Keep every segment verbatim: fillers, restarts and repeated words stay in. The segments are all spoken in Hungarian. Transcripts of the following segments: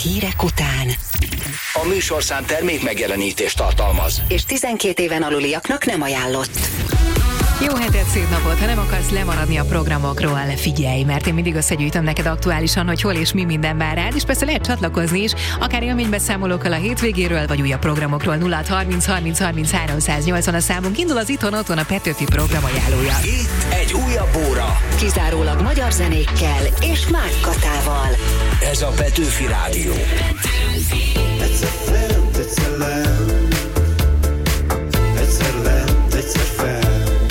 hírek után. A műsorszám termék megjelenítést tartalmaz. És tizenkét éven aluliaknak nem ajánlott. Jó hetet, szép napot! Ha nem akarsz lemaradni a programokról, figyelj, mert én mindig összegyűjtöm neked aktuálisan, hogy hol és mi minden vár rád, és persze lehet csatlakozni is, akár élménybeszámolókkal a hétvégéről, vagy újabb programokról. Nulla harminc harminc harminc háromszáznyolcvan a számunk. Indul az Itthon Otthon, a Petőfi program ajánlója. Itt egy újabb óra. Kizárólag magyar zenékkel és Márk Katával. Ez a Petőfi Rádió. Egyszer fent, egyszer lent, egyszer lent, egyszer fent.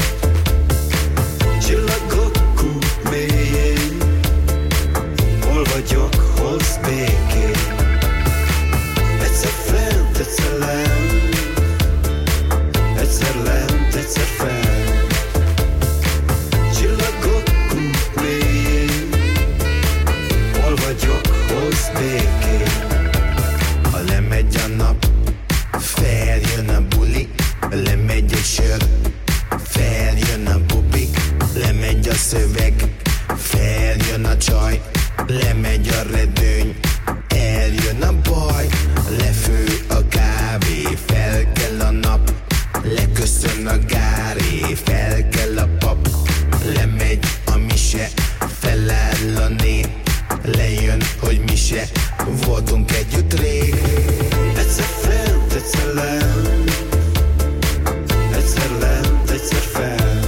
Csillagok kút mélyén, hol vagyok, hozz békén. Egyszer fent, egyszer lent, egyszer lent, egyszer fent. Csillagok kút mélyén, hol vagyok, hozz békén. Ha lemegy a nap, feljön a buli, lemegy a sör, feljön a bubi, lemegy a szöveg, feljön a csaj, lemegy a redőny, eljön a baj, lefő a kávé, fel kell a nap, leköszön a gáré, fel kell a pap, lemegy a mise, feláll a nép, lejön, hogy mi se voltunk együtt rég. Egyszer fent, egyszer lent, egyszer lent, egyszer fent.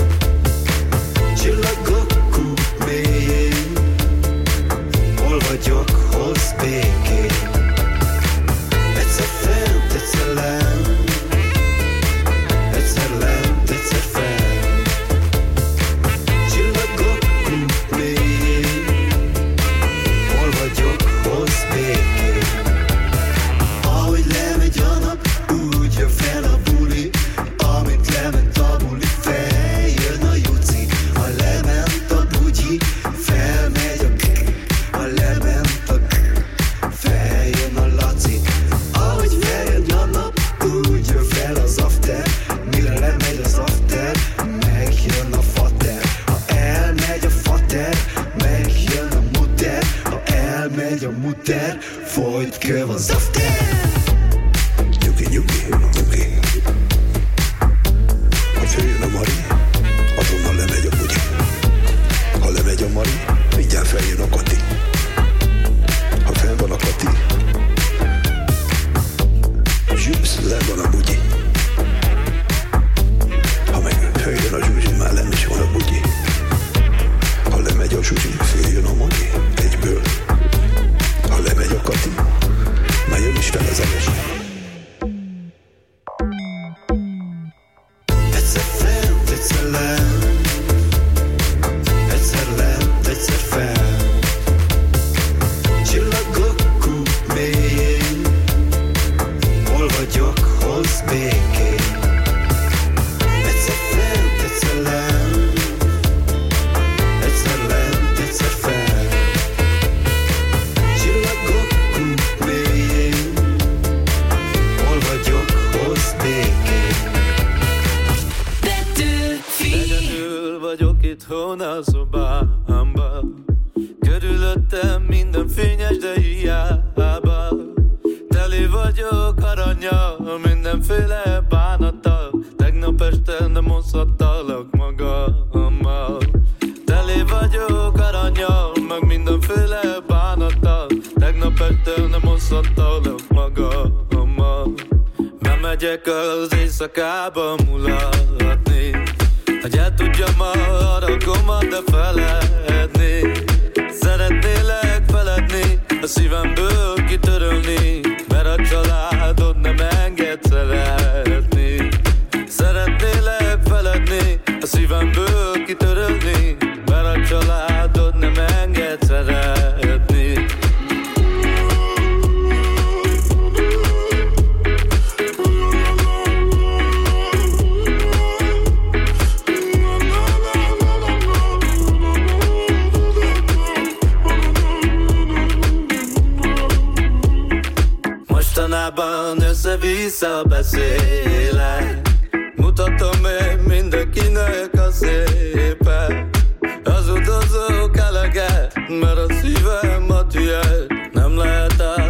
Csillagok kút mélyén, hol vagyok, hozz békén. Egyszer fent, egyszer lent, egyszer lent, egyszer fent. Csillagok kút mélyén, hol vagyok, hozz békén. Ahogy lemegy a nap, úgy jön fel a buli, amint lement a buli, feljön a juci. Ha lement a bugyi, felmegy a k, ha lement a k, feljön a laci. Ahogy feljön a nap, úgy jön fel az after, mire lemegy az after, megjön a fater. Ha elmegy a fater, megjön a muter, ha elmegy a muter, folyt köv az after. Nyugi, nyugi, nyugi. Ha följön a Mari, azonnal lemegy a bugyi. Ha lemegy a Mari, mindjárt feljön a Kati. Ha fel van a Kati, zsüpsz, le van a bugyi. Ha meg följön a Zsuzsi, már nem is van a bugyi. Ha lemegy a Zsuzsi, följön a Mari, egyből. Ha lemegy a Kati, már jön is fel az eges. Egyszer fent, egyszer lent, egyszer lent, egyszer fent. Csillagok kút mélyén, hol vagyok, hozz békén. Egyszer fent, egyszer lent, egyszer lent, egyszer fent. Csillagok kút mélyén, hol vagyok, hozz békén. Egyedül vagyok itthon a szobámban, körülöttem minden fényes, de hiába. Teli vagyok arannyal, mindenféle bánattal, tegnap este nem oszhattalak magammal. Teli vagyok arannyal, meg mindenféle bánattal, tegnap este nem oszhattalak magammal. Bemegyek az éjszakába mulatni, hogy el tudjam a haragomat, de feledni. Szeretnélek feledni, a szívemből kitörölni, mert a családod nem enged szeretni. Szeretnélek feledni, a szívemből kitörölni, mert a családod nem enged szeretni. Mostanában össze-vissza beszélek, mutatom én mindenkinek a szépet. Hazudozok eleget, mert a szívem a tiéd, nem lehet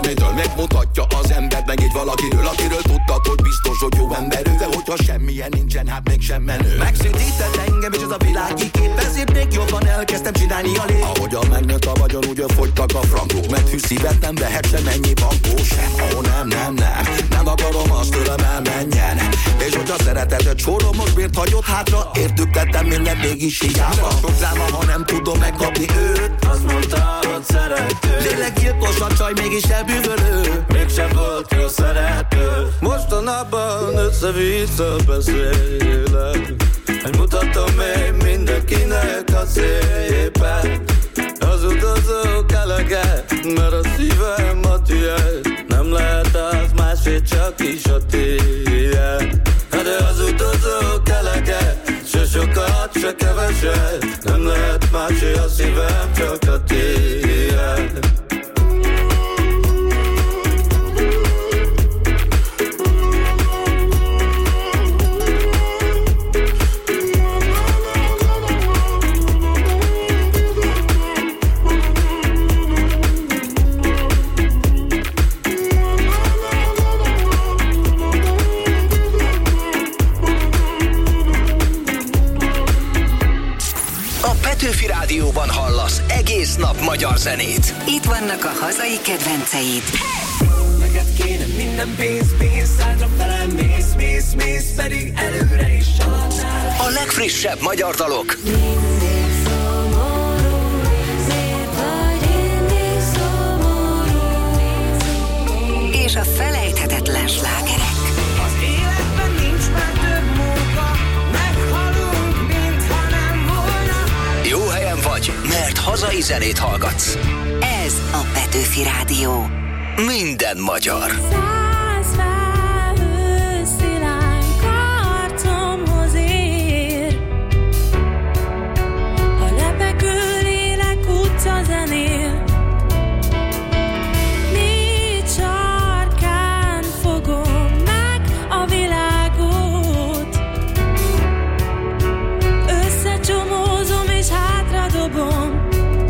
valamitől megmutatja az embert, meg így valakiről, akiről tudtad, hogy biztos, hogy jó emberő. De hogyha semmilyen nincsen, hát mégsem menő. Megszédített engem és ez a világi kép, ezért még jobban elkezdtem csinálni a lép. Ahogyan megnőtt a vagyon, úgy fogytak a frankok, mert hű szívet nem vehet sem ennyi bankó sem. Ó, nem, nem, nem, nem akarom azt tőlem elmenjen. És hogyha szeretetet sorom, most miért hagyott hátra? Értük tettem mindent mégis hiába. Sok dráma, ha nem tudom megkapni őt. Azt mondta, hogy szerető. Lélekgyilkos a csaj, mégis elbűvölő. Mégsem volt jó szerető. Mostanában össze-vissza beszélek, hogy mutatom még mindenkinek a szépen. Az utazók elege, mert a szívem a tiéd. Nem lehet az másé, csak is a tiéd. De az utazók elege, se sokat, se keveset. Nem lehet másé, a szívem csak a tiéd. Petőfi Rádióban hallasz egész nap magyar zenét. Itt vannak a hazai kedvenceid. Neked kéne minden pénz, pénz, szádra felem, mész, mész, mész, pedig előre is haladnál. A legfrissebb magyar dalok. Mindig szomorú, miért vagy mindig szomorú? És a felejthetetlen slágerek. Az életben nincs már több munka, meghalunk, mintha nem volna. Jó helyen vagy, mert hazai zenét hallgatsz. Ez a Petőfi Rádió. Minden magyar. Száz felhő szilány karcomhoz ér. Ha lepekül lélek utcazenél, négy sarkán fogom meg a világot. Összecsomózom és hátradobom.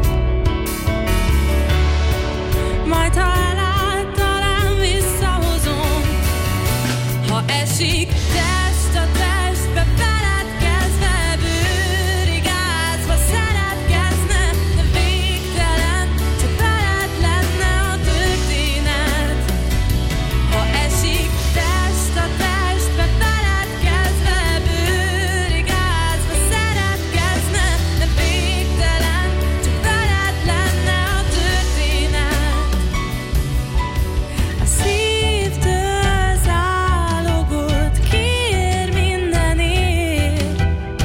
Majd ha elállt, talán visszahozom. Ha esik test a testbe, feledkezve, bőrig ázva szeretkezne, de végtelen, csak veled lenne a történet. Ha esik test a testbe, feledkezve, bőrig ázva szeretkezne, de végtelen, csak veled lenne a történet. A szívtől zálogot kér mindenért,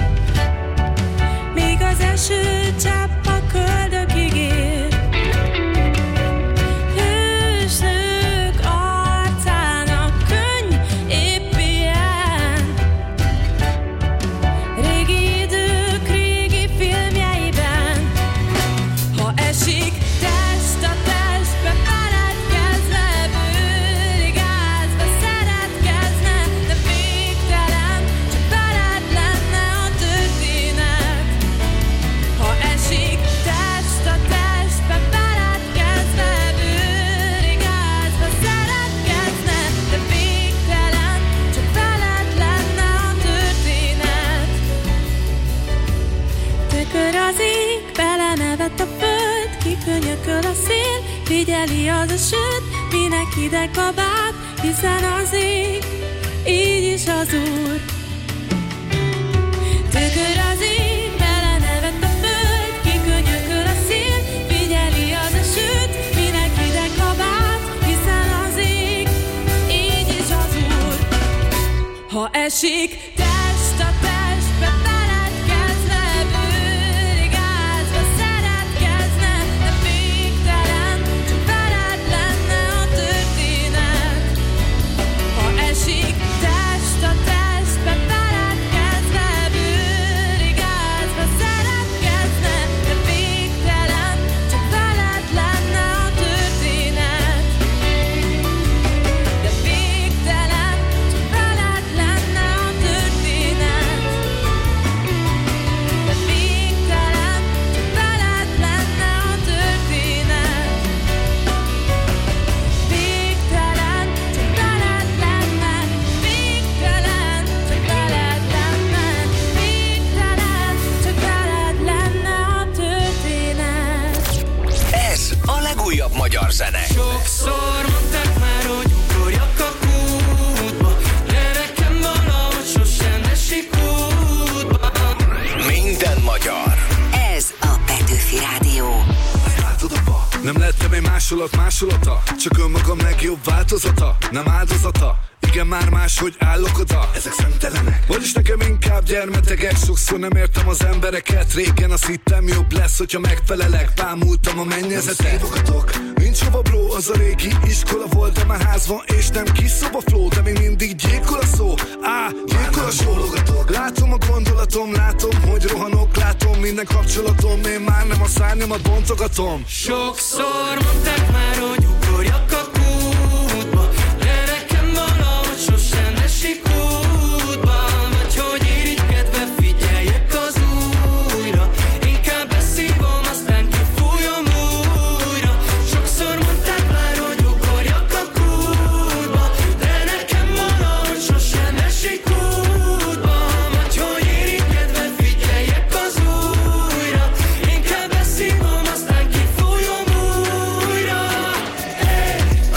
míg az eső csepp a köldökig ér. Hősnők arcának könny épp ilyen, régi idők régi filmjeiben. Ha esik test a testbe, feledkezve, bőrig ázva szeretkezne, de végtelen, csak veled lenne a történet. Ha esik test a testbe, feledkezve, bőrig ázva szeretkezne, de végtelen, csak veled lenne a történet. Tökör az ég, belenevet a föld, kikönyököl a szél, figyeli az a sőt, minek hideg kabát, hiszen az ég, így is az Úr. Tökör az ég, belenevet a föld, kikönyököl a szél, figyeli az a sőt, minek hideg kabát, hiszen az ég, így is az Úr. Ha esik test a testbe, feledkezve, bőrig ázva szeretkezne, de végtelen, csak veled lenne a történet. Ha esik test a testbe, feledkezve, bőrig ázva szeretkezne, de végtelen, csak veled lenne a történet. De végtelen, csak veled lenne a történet. másolat másolata, csak önmagam legjobb változata, nem áldozata. Igen, már máshogy állok oda, ezek szemtelenek. Vagyis nekem inkább gyermetegek, sokszor nem értem az embereket. Régen azt hittem jobb lesz, hogyha megfelelek. Bámultam a mennyezetet. Nincs hova bló, az a régi iskola volt, de már ház van és nem kis szoba flow. De még mindig gyilkol a szó, á, gyilkol a só. Látom a gondolatom, látom, hogy rohanok. Látom minden kapcsolatom, én már nem a szárnyamat bontogatom. Sokszor mondták már, hogy ugorjak a kútba, de nekem valahogy sosem esik útba. Vagy hogy irigykedve figyeljek az újra, inkább beszívom, aztán kifújom újra. Sokszor mondták már, hogy ugorjak a kútba, de nekem valahogy sosem esik útba. Vagy hogy irigykedve figyeljek az újra, inkább beszívom, aztán kifújom újra. Hey,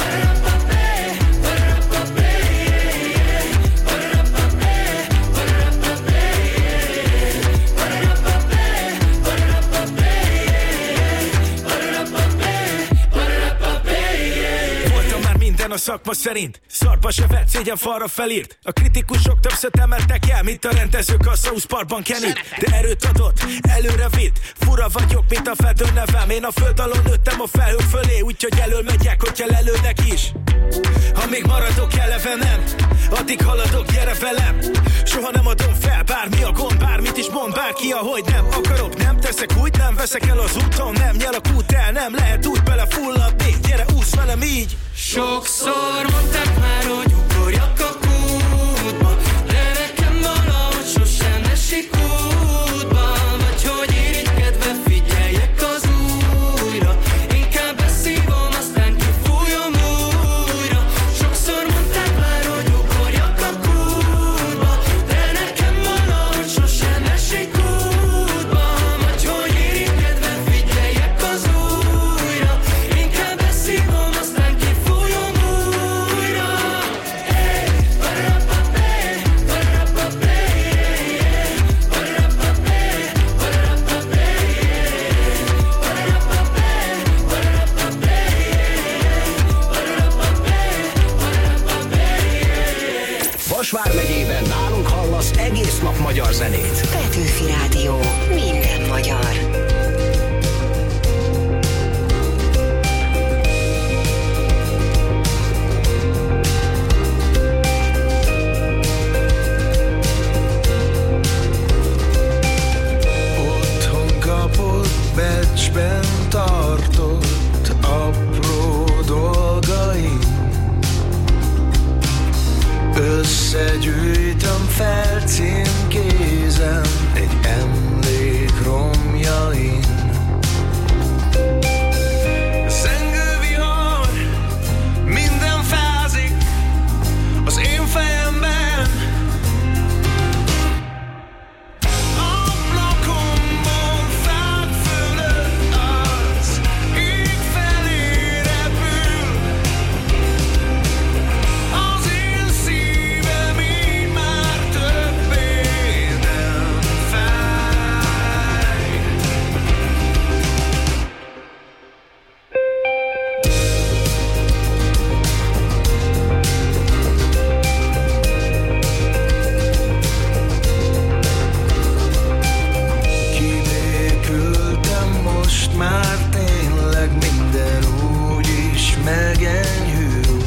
voltam már minden a szakma szerint, szarba se vett, szégyen falra felírt. A kritikusok többször emeltek el, mint a rendezők a South Parkban Kennyt. De erőt adott, előre vitt, fura vagyok, mint a fedő nevem. Én a föld alól nőttem a felhők fölé, úgyhogy elől megyek, hogyha lelőnek is. Ha még maradok eleve nem, addig haladok, gyere velem. Soha nem adom fel, bármi a gond, bármit is mond bárki, ahogy nem akarok. Nem teszek úgy, nem veszek el az úton, nem nyel a kút el, nem lehet úgy belefulladni. Gyere, úsz velem így. Sokszor mondták már, hogy ugorjak a kútba, de nekem valahogy sosem esik útba. Vagy hogy irigykedve figyeljek az újra, inkább beszívom, aztán kifújom újra. Sokszor mondták már, hogy ugorjak a kútba, de nekem valahogy sosem esik útba. Vagy hogy irigykedve figyeljek az újra, inkább beszívom, aztán kifújom újra. Hey, ba-ra-ba-ba, ba-ra-ba-ba, Vas vármegyében nálunk hallasz egész nap magyar zenét. Petőfi Rádió. Minden magyar. Otthon kapott, becsben tartott apró dolgaim. Összegyűjtöm, felcímkézem egy emlék romjain. Zengő vihar, minden fázik az én fejemben. Ablakomban fák fölött az ég felé repül. Az én szívem így már többé nem fáj. Kinélkültem, most már tényleg minden úgy is megenyhül.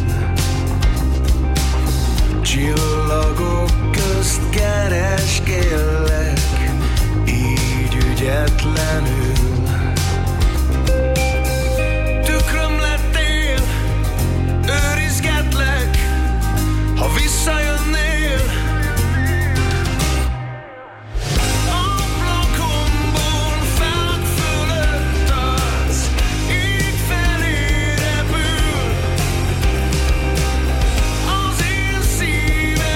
Csillagok közt kereskélek, így ügyetlenül. Tükröm lettél, őrizgetlek, ha visszajönnél. Ablakomban fák fölött az ég felé repül. Az én szívem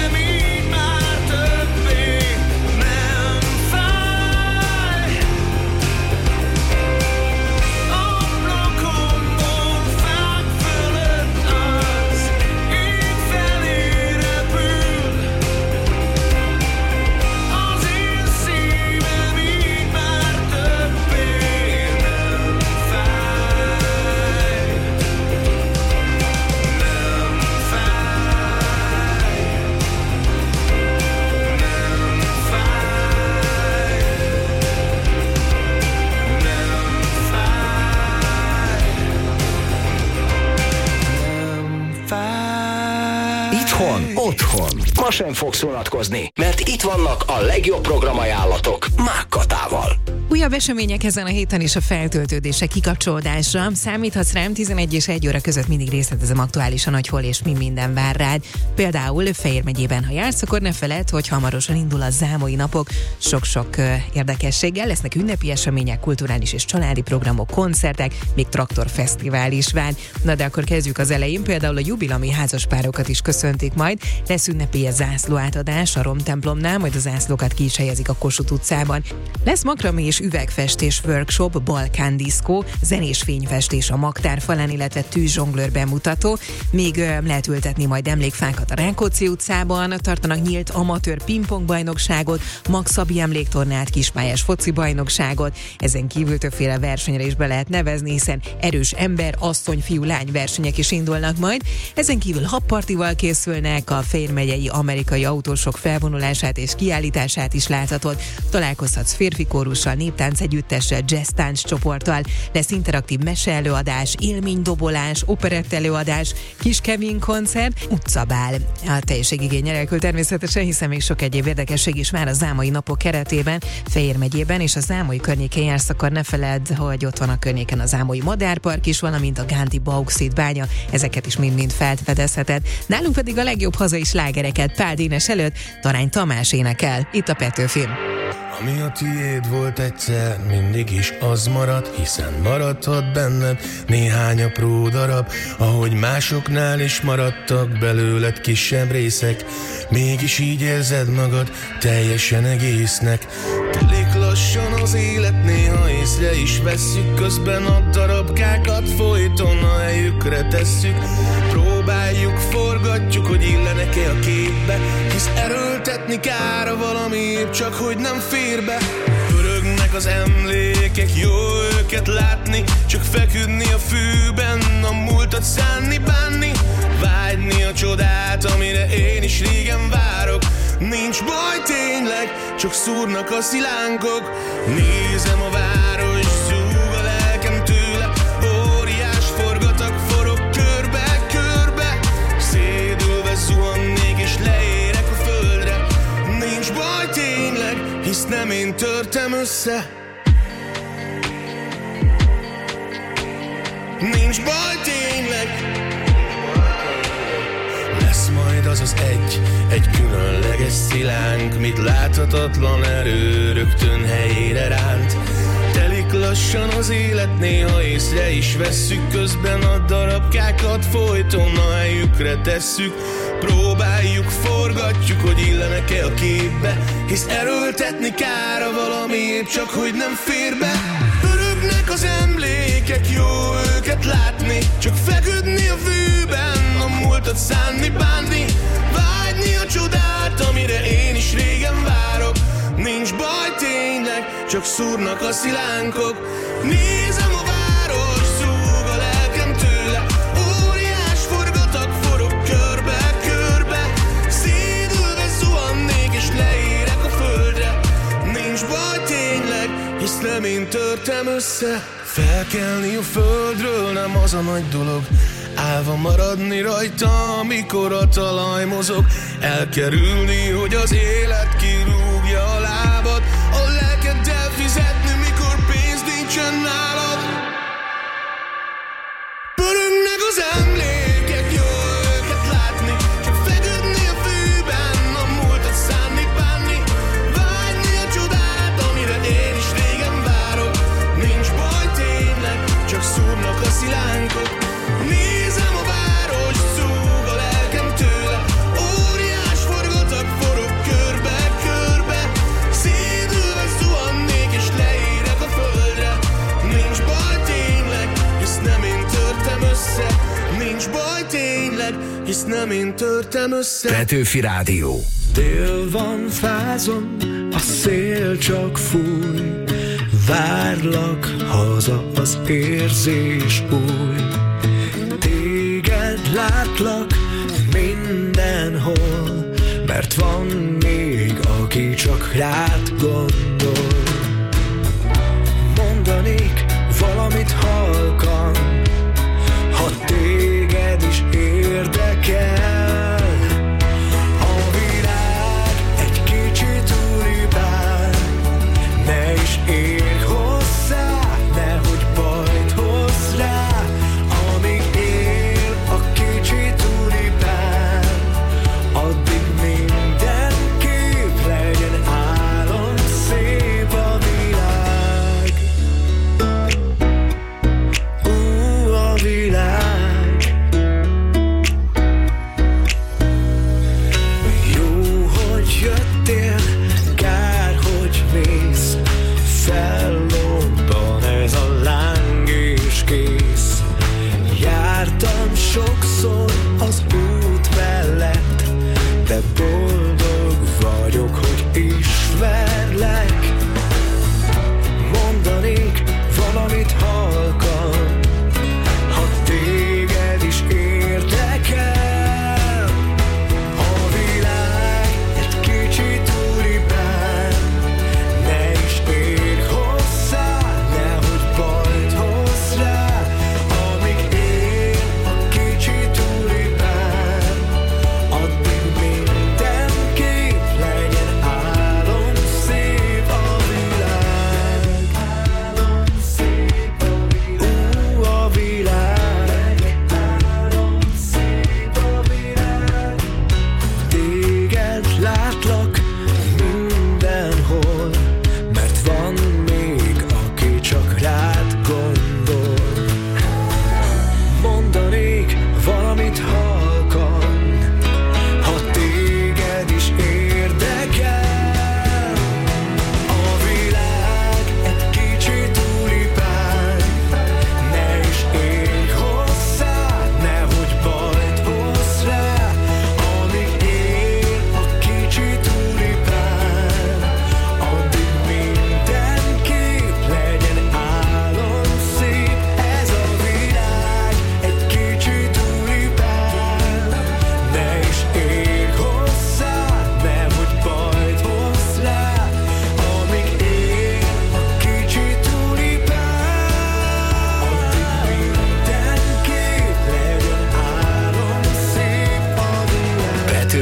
Otthon, otthon. Ma sem fogsz unatkozni, mert itt vannak a legjobb programajánlatok Mákkatával. Újabb események ezen a héten is a feltöltődése, kikapcsolódásra. Számíthatsz rám, tizenegy és egy óra között mindig részletezem aktuálisan, hogy hol és mi minden vár rád. Például Fejér megyében, ha jársz, akkor ne feledd, hogy hamarosan indul a Zámoi napok. Sok-sok uh, érdekességgel lesznek ünnepi események, kulturális és családi programok, koncertek, még traktorfesztivál is vár. Na de akkor kezdjük az elején, például a jubilami házaspárokat is köszöntik majd. Lesz ünnepi zászlóátadás a Romtemplomnál, majd a zászlókat ki is helyezik a Kossuth utcában. Lesz makramé és üvegfestés workshop, Balkán diszkó, zenés fényfestés a Magtár falán, illetve tűzzsonglőr bemutató. Még ö, lehet ültetni majd emlékfákat a Rákóczi utcában, tartanak nyílt amatőr pingpong bajnokságot, Magszabbi emléktornát, kispályás foci bajnokságot. Ezen kívül többféle versenyre is be lehet nevezni, hiszen erős ember, asszony, fiú, lány versenyek is indulnak majd. Ezen kívül habpartival készülnek, a Fejér megyei amerikai autósok felvonulását és kiállítását is láthatod. Találkozhatsz férfi kórussal, néptánc együttessel, jazz-tánc csoporttal, lesz interaktív meseelőadás, élménydobolás, operett előadás, Kis Kevin koncert, utcabál. A teljességigény nélkül természetesen, hiszen még sok egyéb érdekesség is már a Zámoi napok keretében, Fejér megyében és a Zámoi környékén jársz, akkor ne feledd, hogy ott van a környéken a Zámoi Madárpark is, valamint a Gánti bauxit bánya, ezeket is mind-mind felfedezheted. Nálunk pedig a legjobb hazai slágereket Pál Dénes előtt Tarány Tamás énekel. Itt a Petőfin. Ami a tiéd volt egyszer, mindig is az marad, hiszen maradhat benned néhány apró darab, ahogy másoknál is maradtak belőled kisebb részek, mégis így érzed magad teljesen egésznek. Telik lassan az élet, néha észre is vesszük, közben a darabkákat folyton a helyükre tesszük. Próbáljuk, forgatjuk, hogy illenek-e a képbe, hisz erőltetni kár valami, épp csak hogy nem fér be. Pörögnek az emlékek, jó őket látni, csak feküdni a fűben, a múltat szánni, bánni, vágyni a csodát, amire én is régen várok. Nincs baj tényleg, csak szúrnak a szilánkok. Nézem a város, zúg a lelkem tőle, óriás forgatak, forog körbe-körbe, szédülve zuhannék és leérek a földre. Nincs baj tényleg, hisz nem én törtem össze. Nincs baj tényleg. Lesz majd az az egy, egy különleges szilánk, mit láthatatlan erő rögtön helyére ránt. Telik lassan az élet, néha észre is vesszük, közben a darabkákat folyton a helyükre tesszük. Próbáljuk, forgatjuk, hogy illenek-e a képbe, hisz erőltetni kára valami, épp csak hogy nem fér be. Pörögnek az emlékek, jó őket látni, csak feküdni a fűben, a múltat szánni, bánni, vágyni a csodát, amire én is régen várok. Nincs baj tényleg, csak szúrnak a szilánkok. Nézem a város, zúg a lelkem tőle, óriás forgatak, forog körbe-körbe, szédülve zuhannék és leérek a földre. Nincs baj tényleg, hisz nem én törtem össze. Felkelni a földről nem az a nagy dolog, állva maradni rajta, amikor a talaj mozog. Elkerülni, hogy az élet kirúgja a lábad, a lelkeddel fizetni, mikor pénz nincsen nálad. Pörögnek az emlékek, jó őket látni, csak feküdni a fűben, a múltat szánni, bánni, vágyni a csodát, amire én is régen várok. Nincs baj tényleg, csak szúrnak a szilánkok. Nézem a város, zúg a lelkem tőle, óriás forgatak, forog körbe-körbe, szédülve zuhannék és leérek a földre. Nincs baj tényleg, hisz nem én törtem össze. Nincs baj tényleg, hisz nem én törtem össze. Petőfi Rádió. Tél van, fázom, a szél csak fúj, várlak haza, az érzés új. Téged látlak mindenhol, mert van még, aki csak rád gondol. Mondanék valamit halkan, ha téged is érdekel.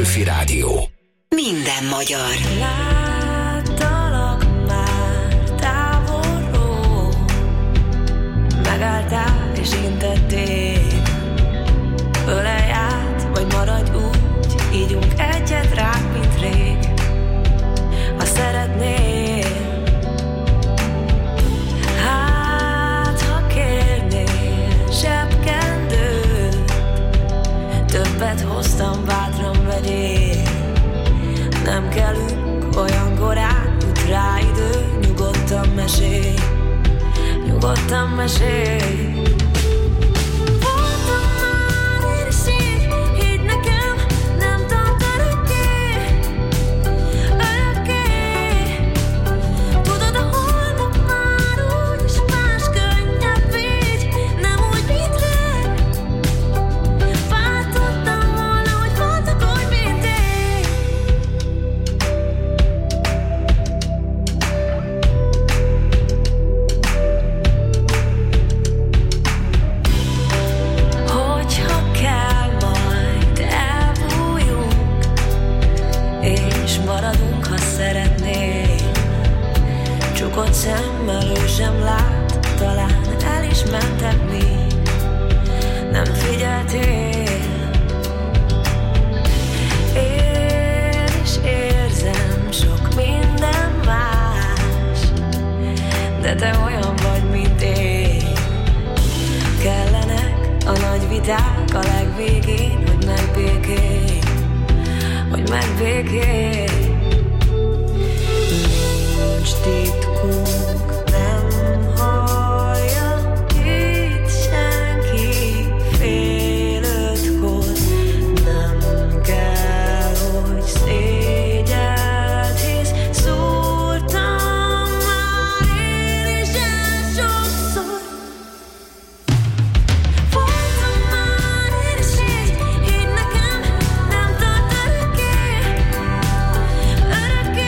Petőfi Rádió. Minden magyar. Láttalak már távolról, megálltál és intettél. Ölelj át, vagy maradj úgy, ígyunk egyet ránk, mint rég. Ha szeretnél, hát ha kérnél zsebkendőt, többet hoztam, bátran vegyél. Nem kellünk olyan korán, jut rá idő, nyugodtan mesélj, nyugodtan mesélj. Csukott szemmel ő sem lát, talán el is mentek mi, nem figyeltél. Én is érzem sok minden más, de te olyan vagy, mint én. Kellenek a nagy viták a legvégén, hogy megbékélj, hogy megbékélj. Nincs titkunk, nem hallja itt senki fél ötkor. Nem kell, hogy szégyeld, hisz szúrtam már én is el sokszor. Voltam már én is így, hidd nekem, nem tart örökké, örökké.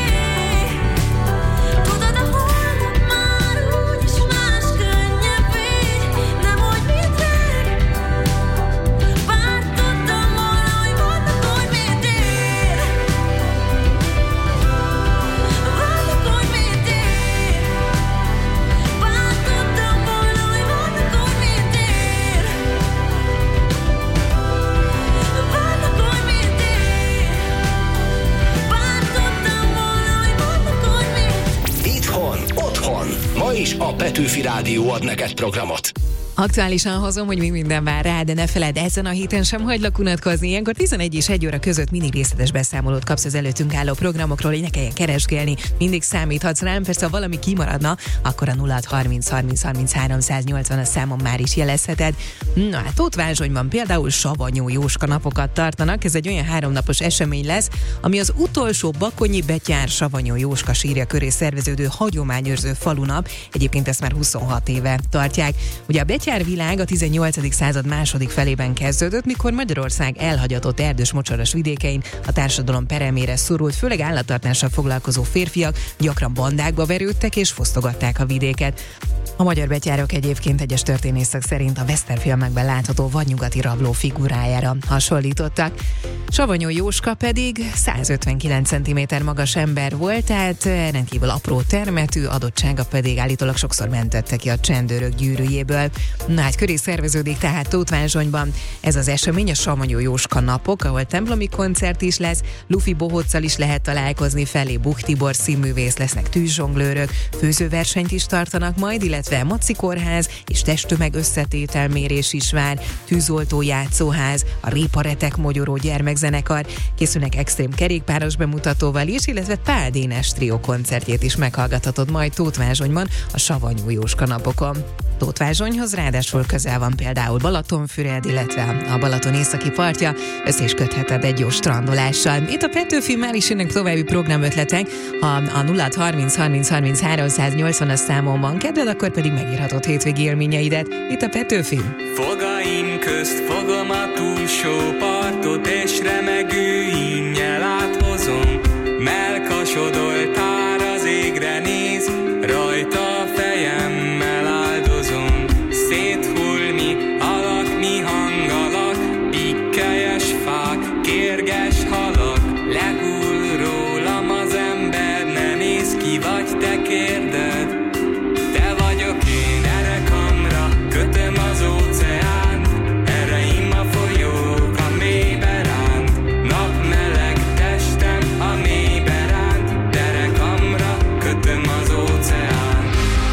Ma is a Petőfi Rádió ad neked programot. Aktuálisan hozom, hogy mi minden vár rá, de ne feledd, ezen a héten sem hagylak unatkozni. Ilyenkor tizenegy és egy óra között mindig részletes beszámolót kapsz az előttünk álló programokról, hogy ne kelljen keresgélni, mindig számíthatsz rám, persze ha valami kimaradna, akkor a nulla harminc harminc harminc háromszáznyolcvan a számon már is jelezheted. Na hát Tóth-Vázsonyban például Savanyú Jóska napokat tartanak, ez egy olyan háromnapos esemény lesz, ami az utolsó Bakonyi Betyár Savanyú Jóska sírja köré szerveződő hagyományőrző falunap, egyébként ezt már huszonhat éve tartják. Ugye a Betyárvilág a tizennyolcadik század második felében kezdődött, mikor Magyarország elhagyatott erdős mocsaras vidékein a társadalom peremére szorult, főleg állattartással foglalkozó férfiak gyakran bandákba verődtek és fosztogatták a vidéket. A magyar betyárok egyébként egyes történészek szerint a western filmekben látható vadnyugati rabló figurájára hasonlítottak. Savanyú Jóska pedig százötvenkilenc centiméter magas ember volt, tehát rendkívül apró termetű, adottsága pedig állítólag sokszor mentette ki a csendőrök gyűrűjéből. Na hát köré szerveződik tehát Tóth-Vázsonyban ez az esemény, a Savanyú Jóska napok, ahol templomi koncert is lesz, Lufi Bohóccal is lehet találkozni, felé Buch Tibor színművész, lesznek tűzsonglőrök, főzőversenyt is tartanak majd, illetve Maci kórház és testtömeg összetételmérés is vár, tűzoltó játszóház, a Réparetek mogyoró gyermekzenekar, készülnek extrém kerékpáros bemutatóval is, illetve Pál Dénes trió koncertjét is meghallgathatod majd Tóth-Vázsonyban a Savanyú Jóska napokon. Tóth-Vázsonyhoz ráadásul közel van például Balatonfüred, illetve a Balaton északi partja, össze is kötheted egy jó strandolással. Itt a Petőfi, már is jönnek további programötletek, ha a nulla harminc harminc harminc háromszáznyolcvan a számomban kedved, akkor pedig megírhatod hétvégi élményeidet. Itt a Petőfi. Fogaim közt fogom a túlsó partot, és remegő ínnyel áthozom. Melkasodoltár az égre néz, rajta a fejemmel áldozom. Széthulmi alak, mi hangalak, pikkelyes fák. fák, kérges halak, lehull rólam az ember, nem néz ki, vagy te kérded. Te vagyok én, erre kamra, kötöm az óceánt, erre im a folyók a mélybe ránt, napmeleg testem a mélybe ránt, derekamra kötöm az óceánt.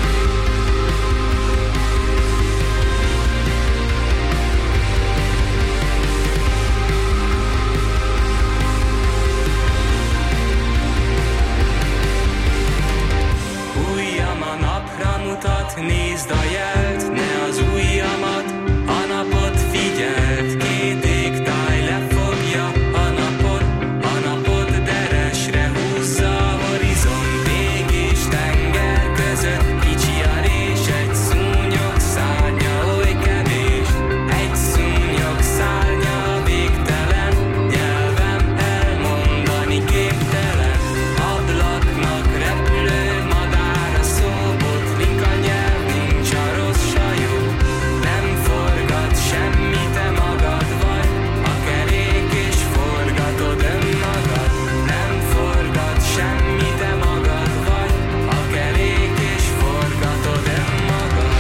Ujjam a napra mutat, nézd a jelt, ne az ujjamat, a napot figyeld, két égtáj lefogja a napot, a napot deresre húzza a horizont, ég és tenger között, kicsi a rés, egy szúnyog szárnya, oly kevés, egy szúnyog szárnya a végtelen, nyelvem elmondani képtelen, ablaknak repülő madára szóbot, mink a nyelv, nincs a rossz sajó, nem forgat semmi, te magad vagy, a kerék és forgatod önmagad, nem forgat semmi, te magad vagy, a kerék és forgatod önmagad.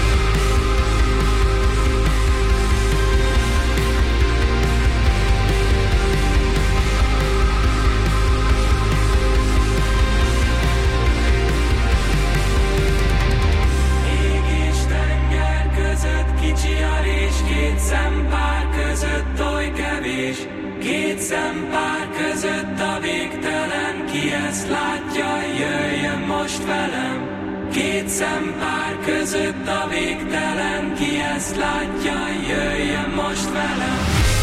Ég és tenger között, kicsi a rés, két szempár között oly kevés, két szempár között a végtelen, ki ezt látja, jöjjön most velem. Két szempár között a végtelen, ki ezt látja, jöjjön most velem.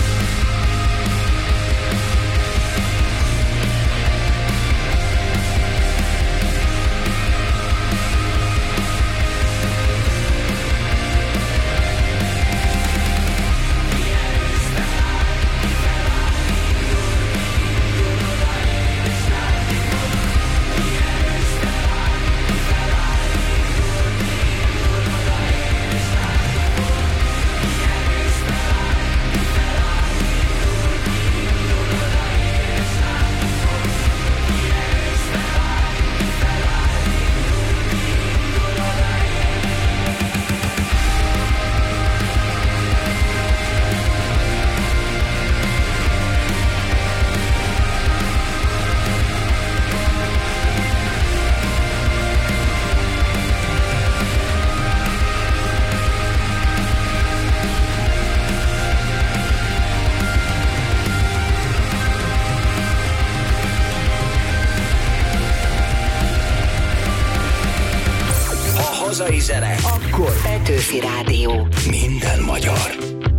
Hazai zene, akkor Petőfi Rádió. minden magyar.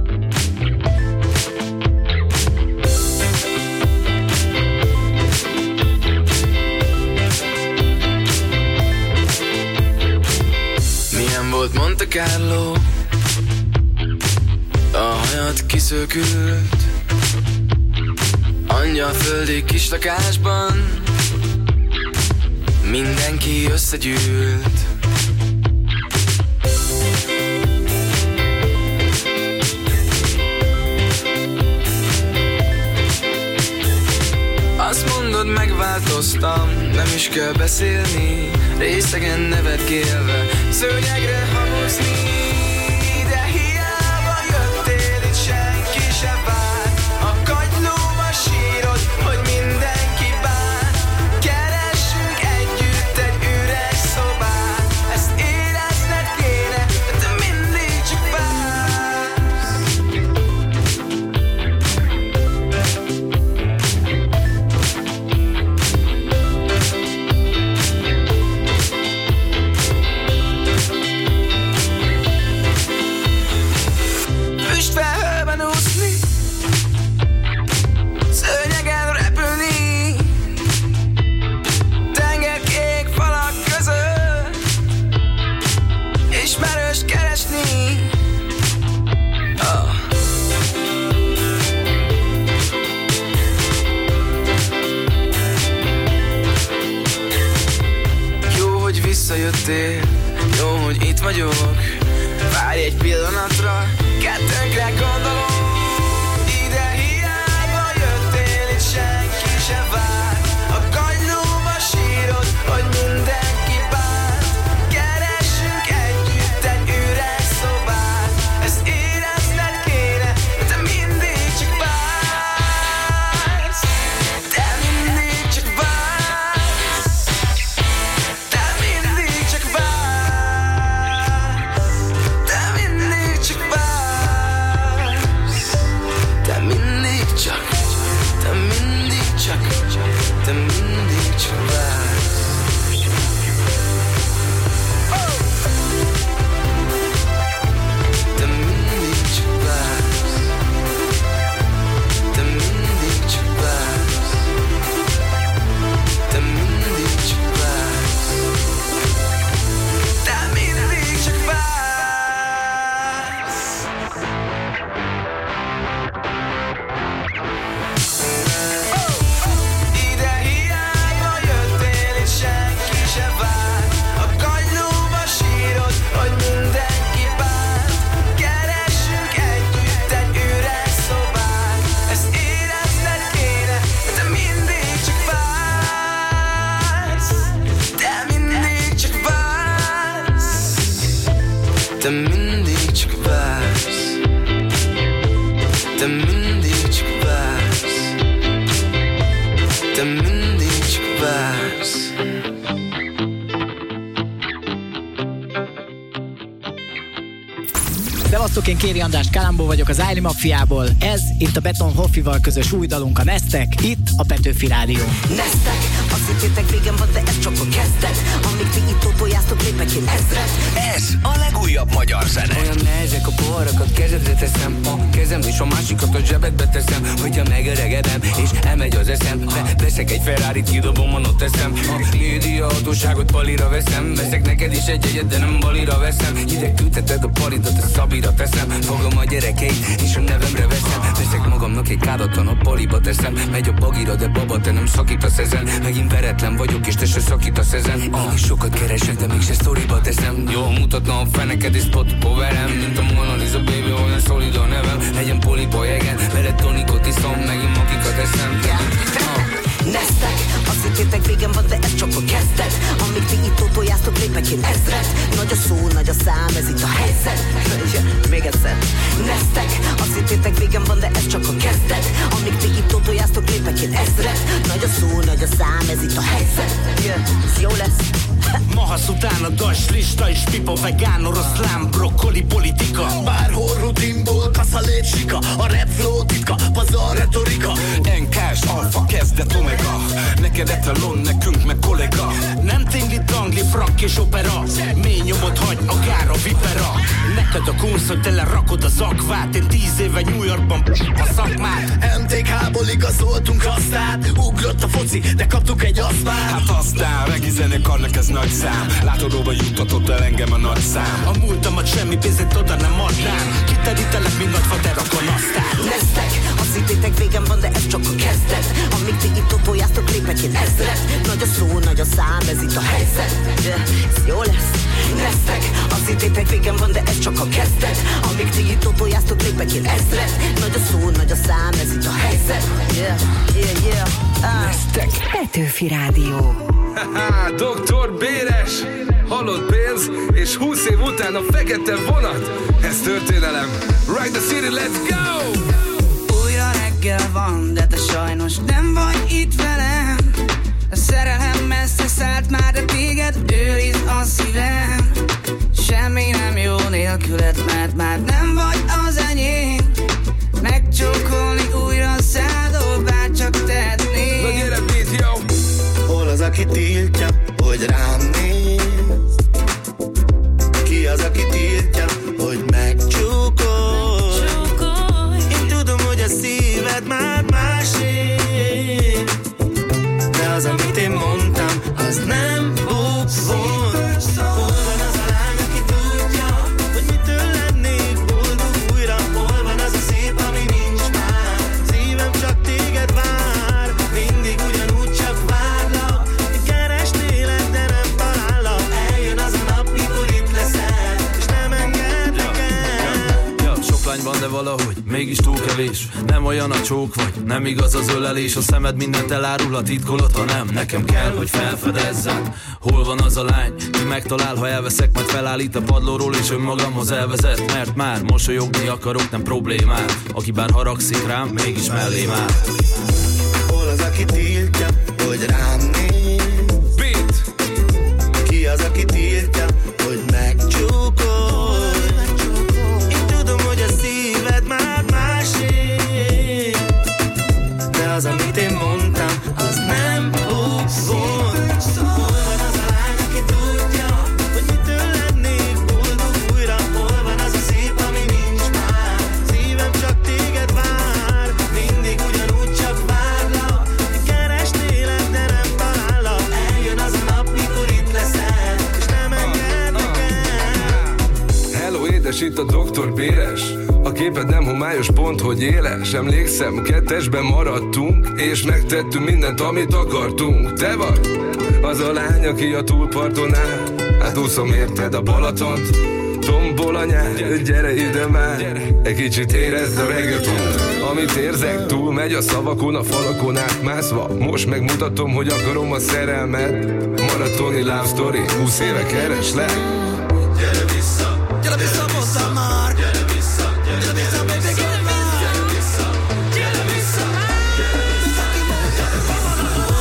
Milyen volt Monte Carlo, a hajad kiszökült, angyalföldi kis lakásban mindenki összegyűlt. Azt mondod, megváltoztam, nem is kell beszélni, részegen nevetgélve, szőnyegre hamozni. De hiába jöttél, itt senki se vár, a kagylóba sírod, hogy mindenki bár. Keressünk együtt egy üres szobát, ezt érezned kéne, de te mindig csak vársz. Füstfelhőben úszni, szőnyegen repülni, tengerkék falak között, ismerőst keresni. Oh. Jó, hogy visszajöttél, jó, hogy itt vagyok. Várj egy pillanatra, kettőnkre gondolom. Ide hiába te mindig csak vársz. Szevasztok, én Kéri András Kalambó vagyok az Ájli Mafiából. Ez itt a Beton Hoffival közös új dalunk, a Neztek, itt a Petőfi Rádió. Neztek, azt hittétek végem van, de ez csak a kezdet. Amíg ti itt tótojáztok, lépek én ezret. Ez a legújabb magyar zene. Olyan nehezek a poharak, a kezedre teszem, a kezem és a másikat a zsebedbe teszem. Hogyha megöregedem és elmegy az eszem, veszek egy Ferrarit, kidobom, ott teszem. A média hatóságot palira veszem, veszek neked is egy egyet, de nem balira veszem. Ide küldheted a paridat, a szabira teszem. Fogom a gyerekeit és a nevemre veszem. Veszek magamnak egy kádatlan, a paliba teszem. Megy a bagira, de baba, te nem szakítasz ezen. Megint veretlen vagyok és te se szakítasz ezen. Ah, sokat keresek, de mégse sztoriba teszem. Jól mutatna a feneked és spotba verem. Mint a Mona Lisa, baby, olyan szolid a nevem. Legyen poliba jegen, veled tonikot iszom, megint makikat eszem. Ah. Neztek, azt hittétek végem van, de ez csak a kezdet. Amíg ti itt tótojáztok, lépek én ezret. Nagy a szó, nagy a szám, ez itt a helyzet. Még egyszer. Neztek, azt hittétek végem van, de ez csak a kezdet. Amíg ti itt tótojáztok, lépek én ezret. Nagy a szó, nagy a szám, ez itt a helyzet. Yeah, ez jó lesz. Mahasz után a das lista és pipa, vegán, oroszlán, brokkoli, politika. Bárhol rutinból kaszalét sika, a rap flow titka, pazar retorika. Enkás, alfa, kezdet, omega. Neked etalon, nekünk meg kollega. Nem tingli, tangli, frank és opera. Mély nyomot hagy, akár a vipera. Neked a kunsz, hogy tele rakod az akvát. Én tíz éve New Yorkban a szakmát. em té ká-ból igazoltunk aztán. Ugrott a foci, de kaptuk egy asztán. Hát aztán, regi zenekarnak ez nagy szám. Látodóba juttatott el engem a nagy szám. A múltamat semmi pénzét oda nem adnám. Kiterítelek, mint nagy faterakon aztán. Neztek, azt hittétek végem van, de ez csak a kezdet. Amíg ti itt tótojáztok, lépek én ezret. Nagy a szó, nagy a szám, ez itt a helyzet. Yeah, ez jó lesz. Neztek, azt hittétek végem van, de ez csak a kezdet. Amíg ti itt tótojáztok, lépek én ezret. Nagy a szó, nagy a szám, ez itt a helyzet. Yeah, yeah, yeah. Ah. Neztek. Petőfi Rádió. Haha, doktor Béres, halott pénz, és húsz év után a fekete vonat. Ez történelem. Ride the city, let's go! Újra reggel van, de te sajnos nem vagy itt velem. A szerelem messze szállt már, de téged őriz a szívem. Semmi nem jó nélküled, mert már nem vagy az enyém. Megcsókolni újra szádol, bárcsak tehetnék. Na gyere, beat, yo! Hol az, aki tiltja, hogy rám néz? Ki az, aki tiltja, hogy megcsókolj? Én tudom, hogy a szíved már másé, de az, amit én mondtam, az nem bukvon. Hol van az a lány, aki tudja, hogy mitől lennék boldog újra? Hol van az a szép, ami nincs már? Szívem csak téged vár, mindig ugyanúgy csak várlak. Keresnélek, de nem talállak. Eljön az a nap, mikor itt leszel, és nem engedlek el. Ja, sok lány van, de valahogy mégis túl kevés. Nem olyan a csók vagy, nem igaz az ölelés. A szemed mindent elárul, a titkolod, ha nem. Nekem kell, hogy felfedezzem. Hol van az a lány, ki megtalál, ha elveszek, majd felállít a padlóról és önmagamhoz elvezet. Mert már mosolyogni akarok, nem problémát. Aki bár haragszik rám, mégis mellém áll. Hol az, aki tiltja, hogy rám néz? Beat! Ki az, aki tiltja, hogy megcsókolj? Én tudom, hogy a szíved már másé, de az, amit én mondtam, az nem bukvon. Hol van az a lány, aki tudja, hogy mitől lennék boldog újra? Hol van az a szép, ami nincs már? Szívem csak téged vár, mindig ugyanúgy csak várlak. Keresnélek, de nem talállak. Eljön az a nap, mikor itt leszel, és nem engedlek el. Hello, édes, itt a doktor Béres. A képed nem homályos, pont, hogy éles. Emlékszem, kettesben maradtunk, és megtettünk mindent, amit akartunk. Te vagy az a lány, aki a túlparton áll. Hát úszom érted a Balatont, tombol a nyár. Gyere ide már, egy kicsit érezd a reggaetont. Amit érzek, túl megy a szavakon, a falakon átmászva. Most megmutatom, hogy akarom a szerelmet. Maratoni love story, húsz éve kereslek. Gyere vissza, gyere vissza, mondtam már. Gyere vissza, gyere vissza, baby, gyere már. Gyere vissza, gyere vissza, gyere vissza.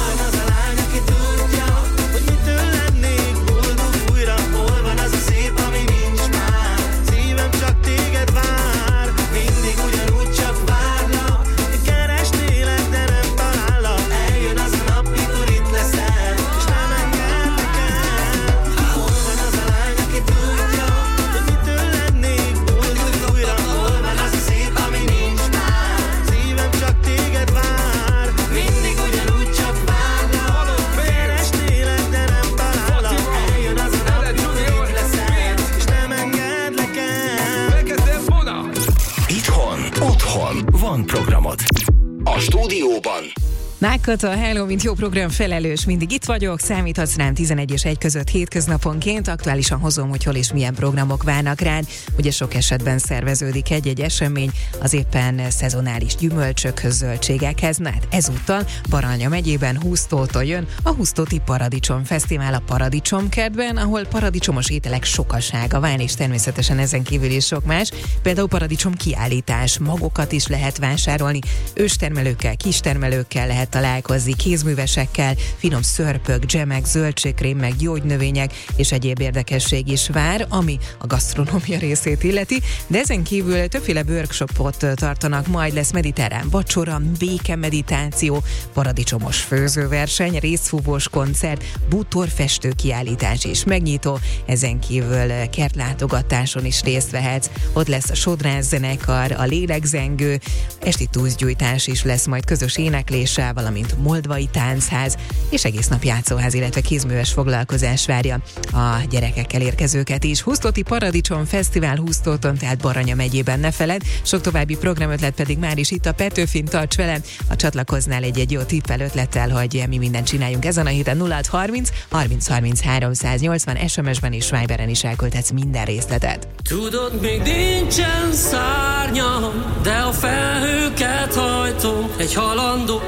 Mákkata, hello, mint jó program felelős, mindig itt vagyok, számíthatsz rám tizenegy és egy között hétköznaponként, aktuálisan hozom, hogy hol és milyen programok várnak rád. Ugye sok esetben szerveződik egy-egy esemény az éppen szezonális gyümölcsökhöz, zöldségekhez. Na hát ezúttal Baranya megyében Húsztótól jön a Húsztóti Paradicsom Fesztivál a Paradicsomkertben, ahol paradicsomos ételek sokasága van, és természetesen ezen kívül is sok más. Például paradicsom kiállítás, magokat is lehet vásárolni, őstermelőkkel, kistermelőkkel lehet találkozni, kézművesekkel, finom szörpök, dzsemek, zöldségkrémek, gyógynövények és egyéb érdekesség is vár, ami a gasztronómia részét illeti, de ezen kívül többféle workshopot tartanak, majd lesz mediterrán vacsora, békemeditáció, paradicsomos főzőverseny, részfúvós koncert, bútorfestő kiállítás és megnyitó, ezen kívül kertlátogatáson is részt vehetsz. Ott lesz a sodrás zenekar, a lélegzengő, esti tűzgyújtás is lesz, majd közös énekléssel, valamint moldvai táncház, és egész nap játszóház, illetve kézműves foglalkozás várja a gyerekekkel érkezőket is. Húsztóti Paradicsom Fesztivál Húsztóton, tehát Baranya megyében, ne feled. Sok további programötlet pedig már is itt a Petőfin, tarts velem, ha csatlakoznál egy-egy jó tippel, ötlettel, hogy mi mindent csináljunk ezen a héten. Nulla harminc harminc harminc háromszáznyolcvan es em es-ben és Viberen is elküldhetsz minden részletet. Tudod, még nincsen szárnyam, de a felhőket hajtom egy halandó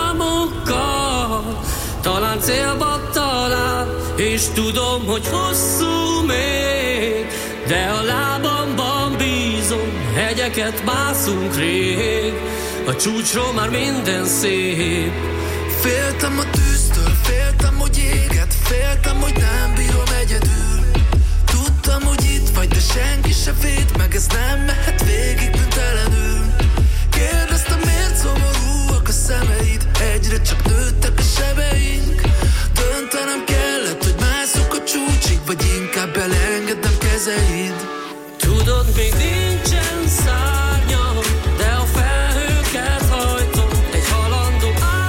álmokkal. Talán célba talál, és tudom, hogy hosszú még, de a lábamban bízom, hegyeket mászunk rég, a csúcsról már minden szép. Féltem a tűztől, féltem, hogy éget, féltem, hogy nem bírom egyedül. Tudtam, hogy itt vagy, de senki se véd meg, ez nem mehet végig büntelenül. Kérdeztem, miért szomorúak a szemeid, egyre csak nőttek a sebeink. Döntenem kellett, hogy mászok a csúcsig, vagy inkább elengednem kezeid. Tudod, még nincsen szárnyam, de a felhőket hajtom egy halandó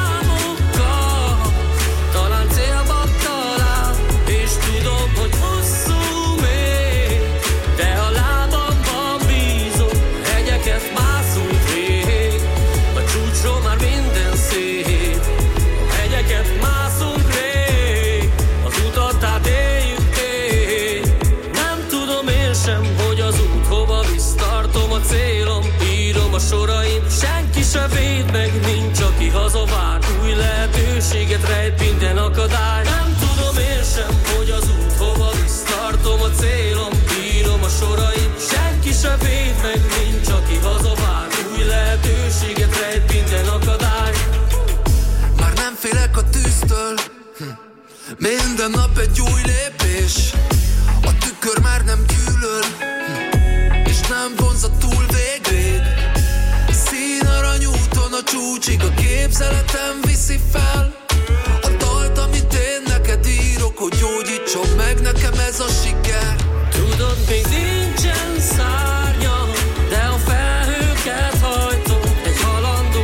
álmokkal. Talán célba talál, és tudom, hogy hosszú még, de a lábamban bízom, hegyeket mászunk rég, a csúcsról már minden szép, a hegyeket mászunk rég, az utat átéljük ég. Nem tudom én sem, hogy az út hova visz, tartom a célom, írom a soraim, senki se véd meg, nincs aki hazavár, új lehetőséget rejt minden akadály. Nem tudom én sem, hogy az út hova visz, tartom a célom, írom a soraim, senki se véd meg, nincs aki hazavár, új lehetőséget rejt minden akadály. Már nem félek a tűztől, minden nap egy új lépés, a tükör már nem gyűlöl, és nem vonz a túl végvég. Színarany úton a csúcsig, a képzeletem viszi fel a dalt, amit én neked írok, hogy gyógyítson meg nekem ez a siker. Tudod, még nincsen szárnyam, de a felhőket hajtom egy halandó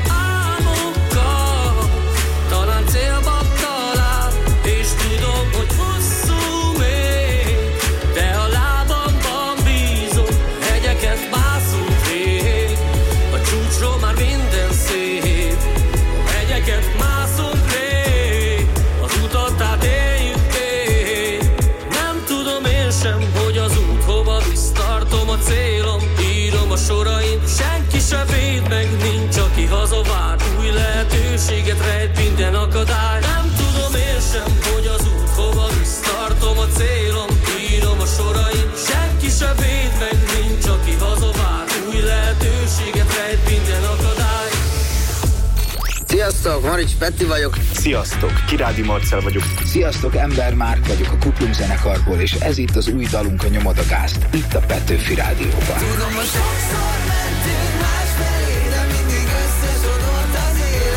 álmokkal. Talán célba talál, és tudom, hogy hosszú még, de a lábamban bízom, hegyeket mászunk rég, a csúcsról már minden szép, a hegyeket mászunk rég, az utat átéljük még. Nem tudom én sem, hogy az út hova visz, tartom a célom, írom a soraim, senki se véd meg, nincs aki hazavár, új lehetőséget rejt minden akadály. Nem tudom én sem, hogy az út hova visz, tartom a célom, írom a soraim, senki se véd meg, nincs aki hazavár, új lehetőséget rejt minden akadály. Sziasztok, Marics Peti vagyok. Sziasztok, Kirádi Marcel vagyok. Sziasztok, Ember Márk vagyok a Kuplung zenekarból, és ez itt az új dalunk, a Nyomod a gázt, itt a Petőfi Rádióban. Tudom, hogy sokszor mentünk másfelé, de mindig összesodort az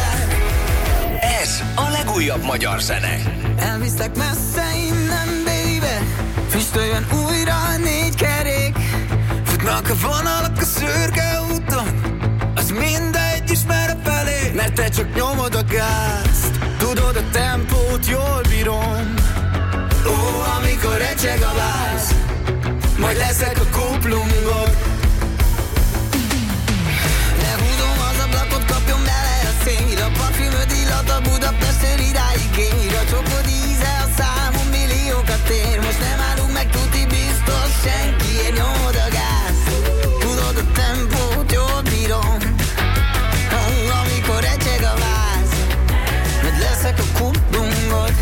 élet. Ez a legújabb magyar zene. Elviszlek messze innen, baby, füstöljön újra a négy kerék. Futnak a vonalak a szürke úton, az mindegy is merre felé, mert te csak nyomod a gázt. Tudod, a tempót jól bírom. Ó, amikor recseg a váz, majd leszek a kuplungon. Lehúzom az ablakot, kapjon bele a szél, a parfümöd Forgat a Budapestről idáig ér. A csokod íze a számon milliókat ér. Most nem állunk meg, tuti biztos senkiért. Nyomod a gáz, tudod a tempót, jól bírom. Oh, amikor recseg a váz, majd leszek a kuplungod.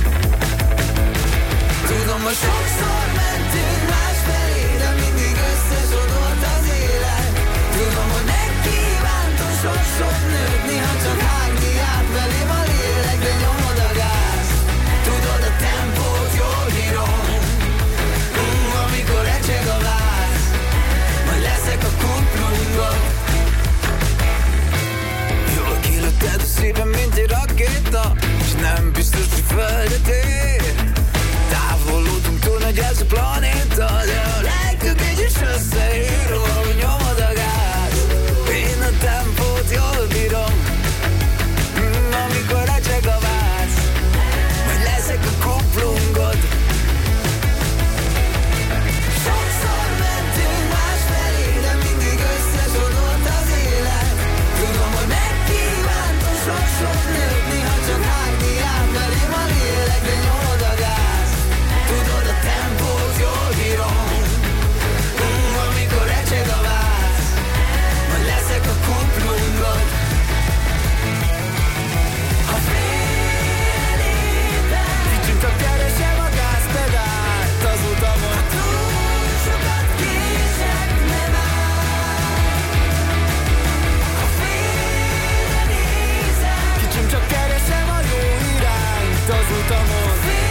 Tudom, hogy sokszor mentünk másfelé, de mindig összesodort az élet. Tudom, hogy megkívántam sok-sok nőt, néha csak hágni át velém a lélek, de nyomod a gáz, tudod a tempót, jól bírom. Uh, amikor recseg a váz, majd leszek a kuplungod. Jól kilőtted a szívem, mint egy rakéta, és nem biztos, hogy földet ér. Távolodunk túl nagy ez a planéta, de a lelkük így is összeér. Ahogy nyomod a gáz, én a tempót jól bírom. mm, Amikor recseg a váz, majd leszek a kuplungod. Sokszor mentünk másfelé, de mindig összesodort az élet. Tudom, hogy megkívántam sok-sok nőt, néha csak hágni át velém a lélek, de nyomod a gáz, tudod a tempót, jól bírom. Mm, amikor recseg a váz, majd leszek a kuplungod. Ha fél éven kicsit csak keresem a gázpedált az utamon. Ha túl sokat kések, nem áll. Ha félre nézem, kicsim csak keresem a jó irányt az utamon.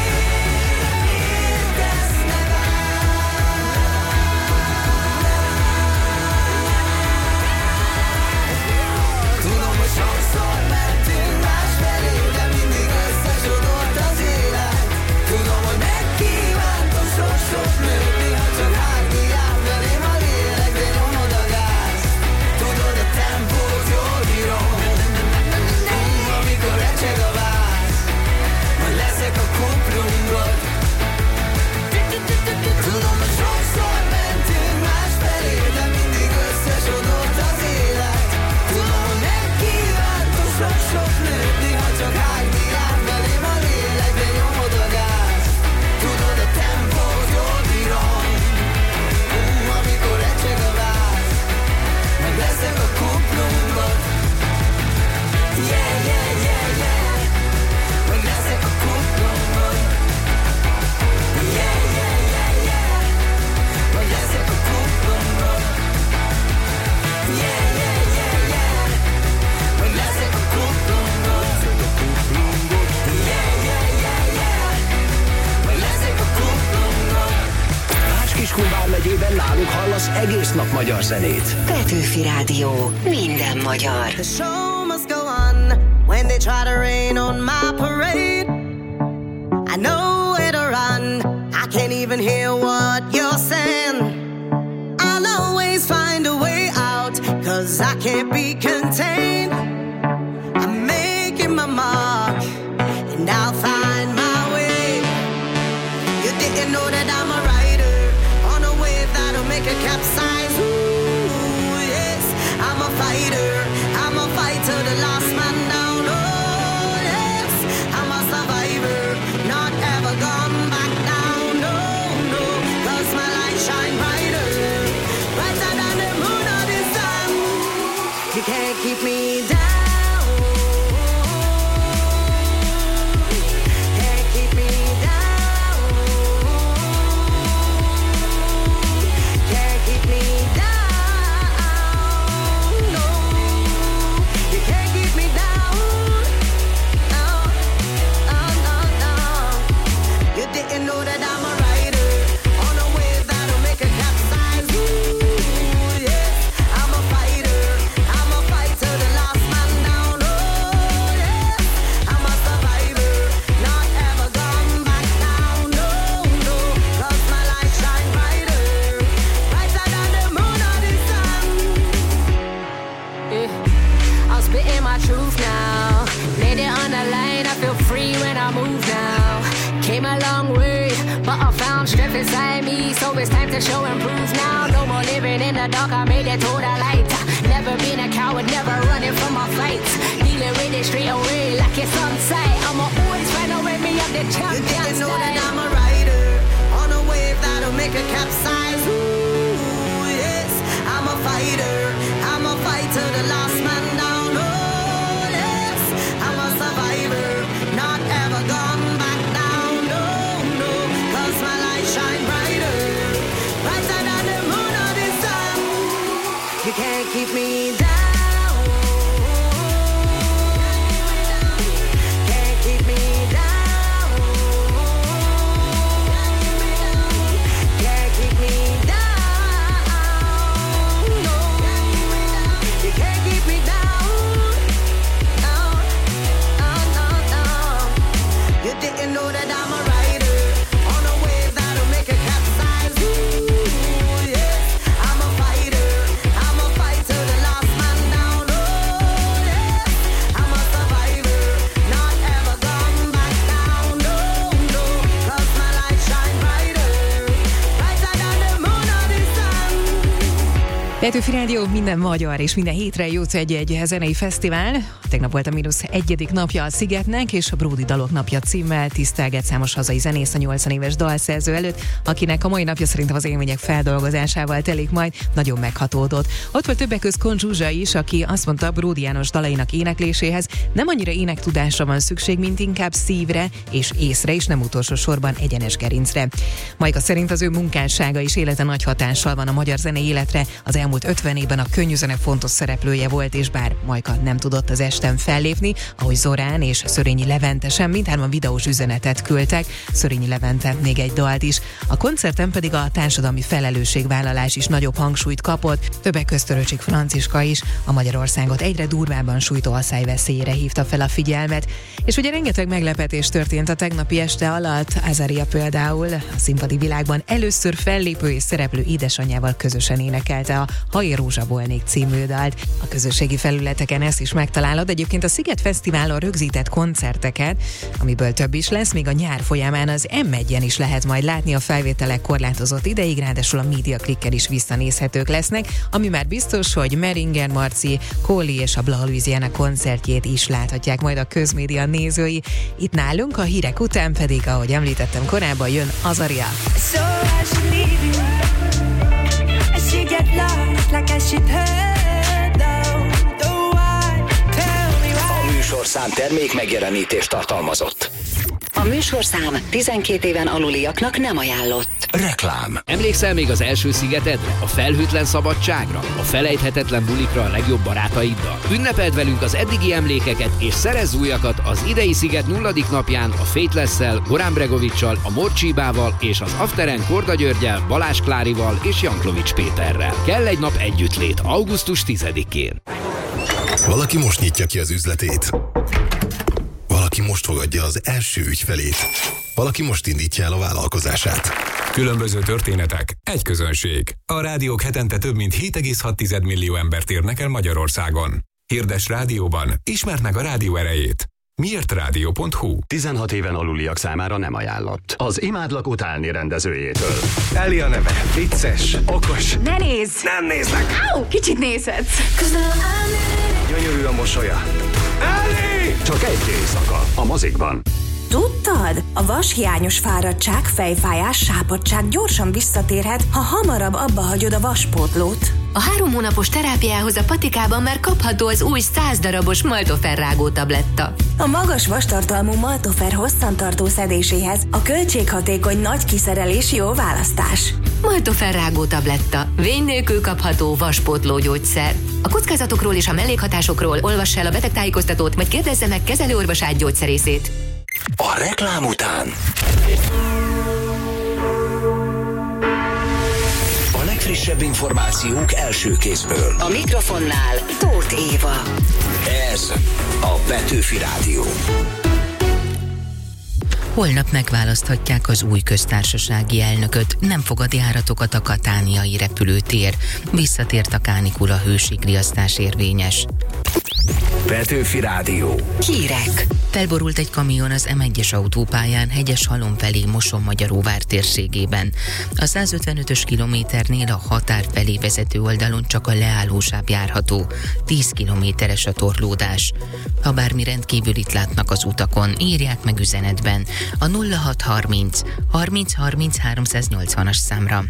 Tudom, hogy sokszor mentünk másfelé, de mindig összesodort az élet. Tudom, hogy megkívántam sok-sok nőt, néha csak hágni át velém a lélek, de nyomod a gáz, tudod a tempót, jól bírom. Mm, amikor recseg a váz, majd leszek a kuplungod. Tudom, hogy sokszor mentünk másfelé, de mindig összesodort az élet. Tudom, hogy megkívántam sok-sok nőt, néha csak hágni át velém a lélek, de nyomod a gáz, tudod a tempót, jól bírom. Mm, amikor recseg a váz, meg leszek a kuplungod. Yeah, yeah, yeah, yeah, meg leszek a kuplungod. Yeah, yeah, yeah, yeah, meg leszek a kuplungod. Yeah, yeah, yeah, yeah, meg leszek a kuplungod. Yeah, yeah, yeah, yeah, meg leszek a kuplungod. Bács-Kiskun vármegyében náluk hallasz egész nap magyar zenét. Petőfi Rádió, minden magyar. The show must go on when they try to rain on my parade. I know where to run, I can't even hear what you're saying. I'll always find a way out, cause I can't be contained. I'm making my mark, and I'll find my way. You didn't know that I'm a rider, on a wave that'll make a capsize. Ooh, yes, I'm a fighter, I'm a fighter, the last man down. Oh, yes, I'm a survivor, not ever gone back down. No, no, cause my light shine brighter, brighter than the moon or the sun. You can't keep me down. Can't keep me down. Can't keep me down. No, you can't keep me down. No, no, no, no. You didn't know that I'm a rider, on a wave that'll make a capsize. Ooh, yes, I'm a fighter, I'm a fighter, the last man down. Oh, yes, I'm a survivor, not ever gone back down. No, no, cause my light shine brighter, brighter than the moon or the sun. Yeah. I'm spitting my truth now. Laid it on the line, I feel free when I move now. Came a long way, but I found strength inside me, so it's time to show and prove now. No more living in the dark, I made it to the light. Never been a coward, never running from my fights. Dealing with with it straight away, like it's on sight. I'ma always find a way, me up the champion. You didn't know that I'm a rider on a wave that'll make a capsize. Ooh, yes, I'm a fighter. I'm a fighter, the last man down. Oh, yes, I'm a survivor, not ever gone back down. No, no, cause my light shine brighter, brighter than the moon or the sun. You can't keep me down. Petőfi Rádió, minden magyar és minden hétre jut egy-egy zenei fesztivál. Tegnap volt a mínusz egyedik napja a Szigetnek, és a Bródi Dalok napja címmel tisztelget számos hazai zenész a nyolcvan éves dalszerző előtt, akinek a mai napja szerintem az élmények feldolgozásával telik majd, nagyon meghatódott. Ott volt többek közt Kon Zsuzsa is, aki azt mondta, Bródi János dalainak énekléséhez nem annyira énektudásra van szükség, mint inkább szívre és észre, és nem utolsó sorban egyenes gerincre. Majka szerint az ő munkássága és élete nagy hatással van a magyar zenei életre. Az elmúlt ötven évben a könnyűzene fontos szereplője volt, és bár Majka nem tudott az esten fellépni, ahogy Zorán és Szörényi Levente sem, mindhárman videós üzenetet küldtek, Szörényi Levente még egy dalt is. A koncerten pedig a társadalmi felelősségvállalás is nagyobb hangsúlyt kapott, többek közt Törőcsik Franciska is a Magyarországot egyre durvábban sújtó asszályveszélyére hívta fel a figyelmet. És ugye rengeteg meglepetés történt a tegnapi este alatt. Azaria például a színpadi világban először fellépő és szereplő édesanyjával közösen énekelte a Ha én rózsa volnék című dalt. A közösségi felületeken ezt is megtalálod. Egyébként a Sziget Fesztiválon rögzített koncerteket, amiből több is lesz, még a nyár folyamán az em egyen is lehet majd látni, a felvételek korlátozott ideig, ráadásul a Media Clicker is visszanézhetők lesznek, ami már biztos, hogy Meringer Marci, Kóli és a Blaha Louisiana koncertjét is láthatják majd a közmédia nézői. Itt nálunk a hírek után pedig, ahogy említettem korábban, jön Azaria. So I should leave you. I should get lost like I should hurt though. Though I tell me why. A műsorszám termék megjelenítést tartalmazott. A műsorszám tizenkét éven aluliaknak nem ajánlott. Reklám. Emlékszel még az első szigetedre? A felhőtlen szabadságra? A felejthetetlen bulikra a legjobb barátaiddal? Ünnepeld velünk az eddigi emlékeket, és szerezz újakat az idei sziget nulladik napján a Faithless-szel, Gorán Bregovics-sal, a Morcsibával és az Afteren Korda Györgyel, Balázs Klárival és Janklovics Péterrel. Kell egy nap együttlét augusztus tizedikén. Valaki most nyitja ki az üzletét. Valaki most fogadja az első ügyfelét. Valaki most indítja el a vállalkozását. Különböző történetek, egy közönség. A rádiók hetente több mint hét egész hat millió embert érnek el Magyarországon. Hirdes rádióban, ismerd meg a rádió erejét. miért rádió pont hu. tizenhat éven aluliak számára nem ajánlott. Az Imádlak utálni rendezőjétől. Eli a neve, vicces, okos. Ne nézz! Nem nézlek! Au, kicsit nézhetsz! Gyönyörű a mosolya. Eli! Csak egy éjszaka a mozikban. Tudtad? A vashiányos fáradtság, fejfájás, sápadtság gyorsan visszatérhet, ha hamarabb abba hagyod a vaspótlót. A három hónapos terápiához a Patikában már kapható az új száz darabos Maltofer rágó tabletta. A magas vastartalmú Maltofer hosszantartó szedéséhez a költséghatékony nagy kiszerelés jó választás. Maltofer rágó tabletta. Vény nélkül kapható vaspótló gyógyszer. A kockázatokról és a mellékhatásokról olvass el a betegtájékoztatót, vagy kérdezze meg kezelőorvosát, gyógyszerészét. A reklám után a legfrissebb információk első kézből. A mikrofonnál Tóth Éva. Ez a Petőfi Rádió. Holnap megválaszthatják az új köztársasági elnököt, nem fogad járatokat a katániai repülőtér. Visszatért a kánikula, hőségriasztás érvényes. Petőfi Rádió. Hírek. Felborult egy kamion az em egyes autópályán Hegyeshalom felé Mosonmagyaróvár térségében. A százötvenötös kilométernél a határ felé vezető oldalon csak a leállósáv járható. tíz kilométeres a torlódás. Ha bármi rendkívülit látnak az utakon, írják meg üzenetben a nulla hat harminc harminc harminc háromszáznyolcvanas számra.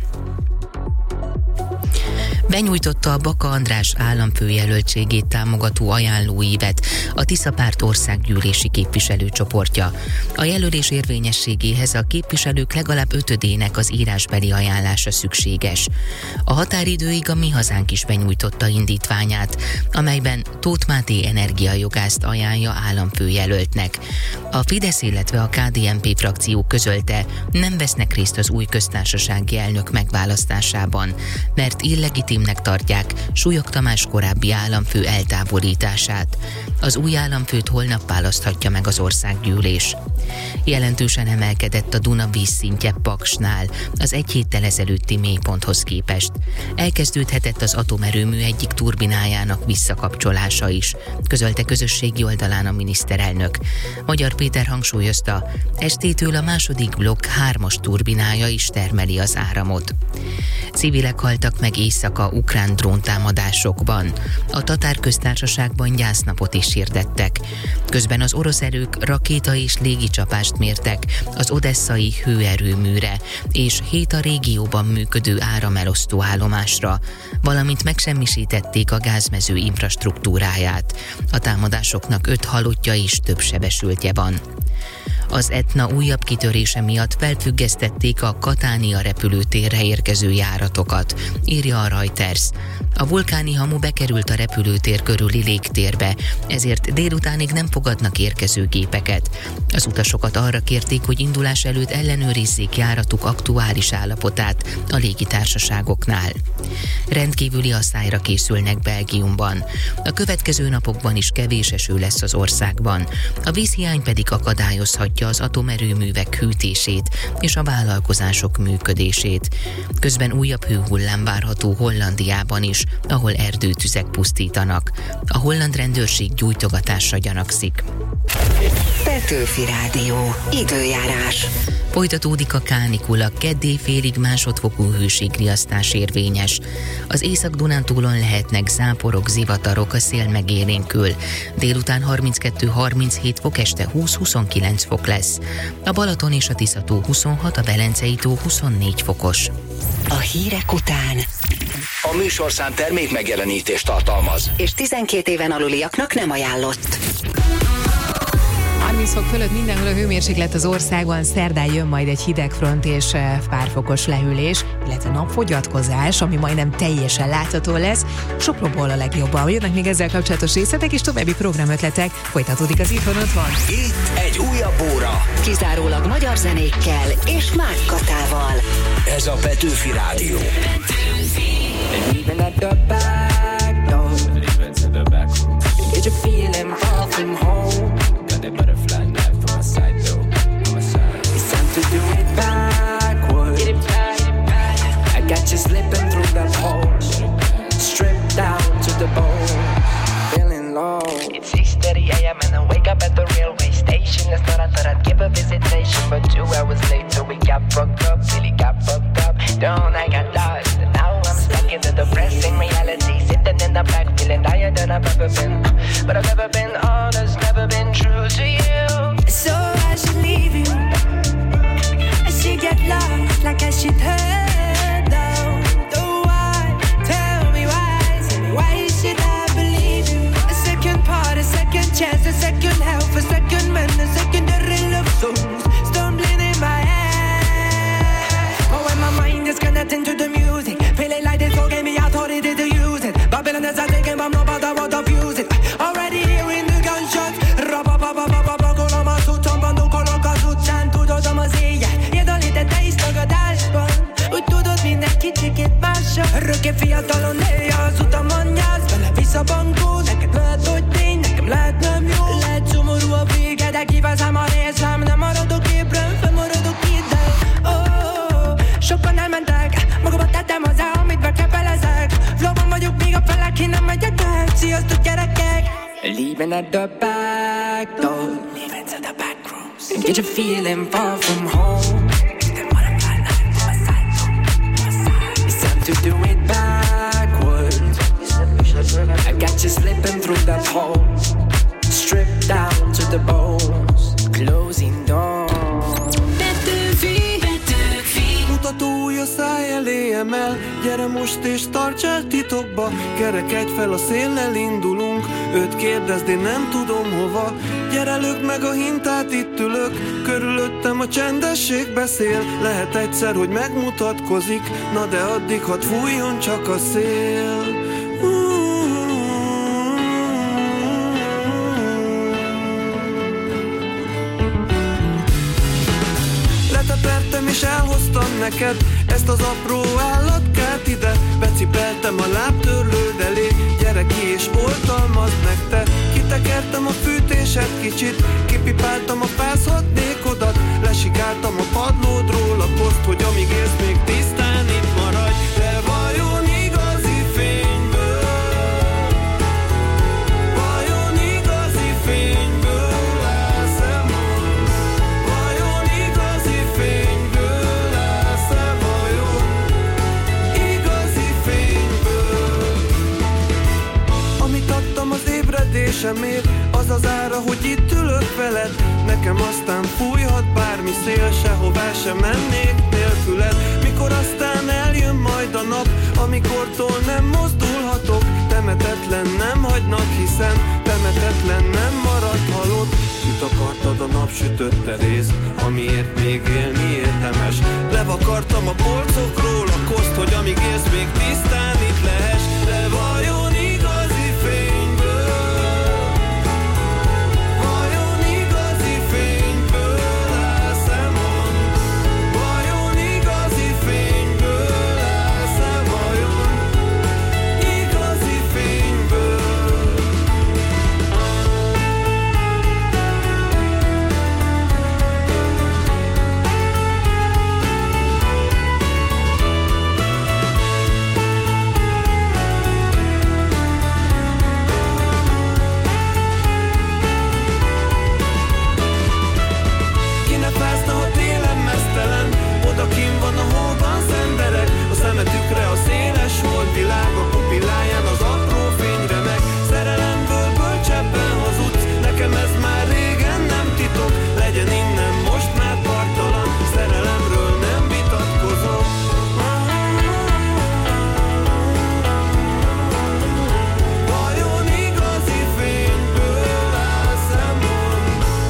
Benyújtotta a Baka András államfőjelöltségét támogató ajánlóívet a Tisza Párt országgyűlési képviselőcsoportja. A jelölés érvényességéhez a képviselők legalább ötödének az írásbeli ajánlása szükséges. A határidőig a Mi Hazánk is benyújtotta indítványát, amelyben Tóth Máté energiajogászt ajánlja államfőjelöltnek. A Fidesz, illetve a ká dé en pé frakció közölte, nem vesznek részt az új köztársasági elnök megválasztásában, mert illegitimnek tartják Súlyog Tamás korábbi államfő eltávolítását. Az új államfőt holnap választhatja meg az országgyűlés. Jelentősen emelkedett a Duna vízszintje Paksnál az egy héttel ezelőtti mélyponthoz képest. Elkezdődhetett az atomerőmű egyik turbinájának visszakapcsolása is, közölte közösségi oldalán a miniszterelnök. Magyar Péter hangsúlyozta, estétől a második blokk hármas turbinája is termeli az áramot. Civilek haltak meg éjszaka ukrán dróntámadásokban. A Tatár Köztársaságban gyásznapot is hirdettek. Közben az orosz erők rakéta és légicsapást mértek az odesszai hőerőműre és hét a régióban működő áramelosztó állomásra, valamint megsemmisítették a gázmező infrastruktúráját. A támadásoknak öt halottja és több sebesültje van. Az Etna újabb kitörése miatt felfüggesztették a Katánia repülőtérre érkező járatokat, írja a Reuters. A vulkáni hamu bekerült a repülőtér körüli légtérbe, ezért délutánig nem fogadnak érkező gépeket. Az utasokat arra kérték, hogy indulás előtt ellenőrizzék járatuk aktuális állapotát a légitársaságoknál. Rendkívüli asszályra készülnek Belgiumban. A következő napokban is kevés eső lesz az országban. A vízhiány pedig akadályozhatja az atomerőművek hűtését és a vállalkozások működését. Közben újabb hőhullám várható Hollandiában is, ahol erdőtüzek pusztítanak. A holland rendőrség gyújtogatásra gyanakszik. Petőfi Rádió. Időjárás. Folytatódik a kánikula, keddi félig másodfokú hőségriasztás érvényes. Az Észak-Dunántúlon lehetnek záporok, zivatarok, a szél megélénkül. Délután harminckettő-harminchét fok, este húsz-huszonkilenc fok lesz. A Balaton és a Tiszató huszonhat, a Velencei tó huszonnégy fokos. A hírek után A műsorszám termék megjelenítést tartalmaz, és tizenkét éven aluliaknak nem ajánlott. harminc fok fölött mindenhol a hőmérséklet az országban, szerdán jön majd egy hidegfront és pár fokos lehűlés, illetve napfogyatkozás, ami majdnem teljesen látható lesz. Sopronból a legjobban. Jönnek még ezzel kapcsolatos részletek és további programötletek. Folytatódik az Itthon Otthon. Itt egy újabb óra. Kizárólag magyar zenékkel és Mák Katával. Ez a Petőfi Rádió. Get your feeling far from home. Got that butterfly knife on my side though. On my side. It's time to do it backwards. Get it back, get it back. I got you slipping through that hole. Stripped down to the bone. Feeling low. It's six thirty a.m. and I wake up at the railway station. That's not I thought I'd give a visitation, but two hours later we got fucked up. Really got fucked up. Don't I got lost. And now I'm stuck in the depressing reality. Sitting in the back feeling higher than I've ever been. But I've never been honest, never been true to you. So I should leave you. I should get lost like I should hurt though. Though why? Tell me why. Tell me why should I believe you? A second part, a second chance, a second help, a second man, a secondary love songs stumbling in my head. Oh, when my mind is connecting to the music, feeling like this all gave me authority to use it. Babylon is a taking, but I'm not about what I've used it. Already hearing the gunshots. Ra-ba-ba-ba-ba-ba, kolama szutcan, bandukolok az utcán. Tudod, a mazélyát, jedalítette is tagadásban. Úgy tudod, minden kicsikét mással. Örökké fiatalon élje az utamon nyász. Vele vissza bankó, neked lehet, hogy tény, nekem lehet nem jó. Lehet szomorú a vége, de kiveszem a részem. Nem maradok ébren, fennmaradok ide. Oh, sokan elmentek, magamat tettem hozzá, amit bekepelezek. Flowban vagyok még a felek, ki nem megyek el. Sziasztok gyerekek! leaving at the back door. Leaving to the back rooms. And get you feeling far from home. It's time to do it backwards. I got you slipping through that hole. Stripped down to the bones. Closing doors. Mutatója száj elé emel. Gyere most és tarts el titokba. Kerekedj fel, a széllel indulunk. Őt kérdezd, én nem tudom hova. Gyere, lök meg a hintát, itt ülök. Körülöttem a csendesség beszél. Lehet egyszer, hogy megmutatkozik. Na de addig hadd fújjon csak a szél. Letepertem és elhoztam neked ezt az apró állatkát ide. Becipeltem a lábtörlőd elé. Gyere ki és oltalmazd meg te. Kitekertem a fűtéset kicsit. Kipipáltam a fázhatnékodat. Lesikáltam a padlódról a koszt, hogy amíg élsz még tisztán itt maradj. De vajon igazi fényből, vajon igazi fényből állsz-e most? Vajon igazi fényből állsz-e vajon? Igazi fényből. Amit adtam az ébredésemért, az az ára, hogy itt ülök veled. Nekem aztán fújhat bármi szél, sehová sem mennék nélküled. Mikor aztán eljön majd a nap, amikortól nem mozdulhatok. Temetetlen nem hagynak, hiszen temetetlen nem marad halott. Mit akartad a napsütötte rész, amiért még élni érdemes. Levakartam a polcokról a koszt, hogy amíg élsz még tisztán itt lehess. De vajon igazi fényből, vajon igazi fényből állsz-e mond? Vajon igazi fényből állsz-e vajon? Igazi fényből. Odakin van a hóban az emberek, a szemetükre a széles volt világ, a pupilláján az apró fény remeg. Szerelemből bölcsebben hazudsz, nekem ez már régen nem titok. Legyen innen most már parttalan, szerelemről nem vitatkozom. Vajon igazi fényből állsz-e mond?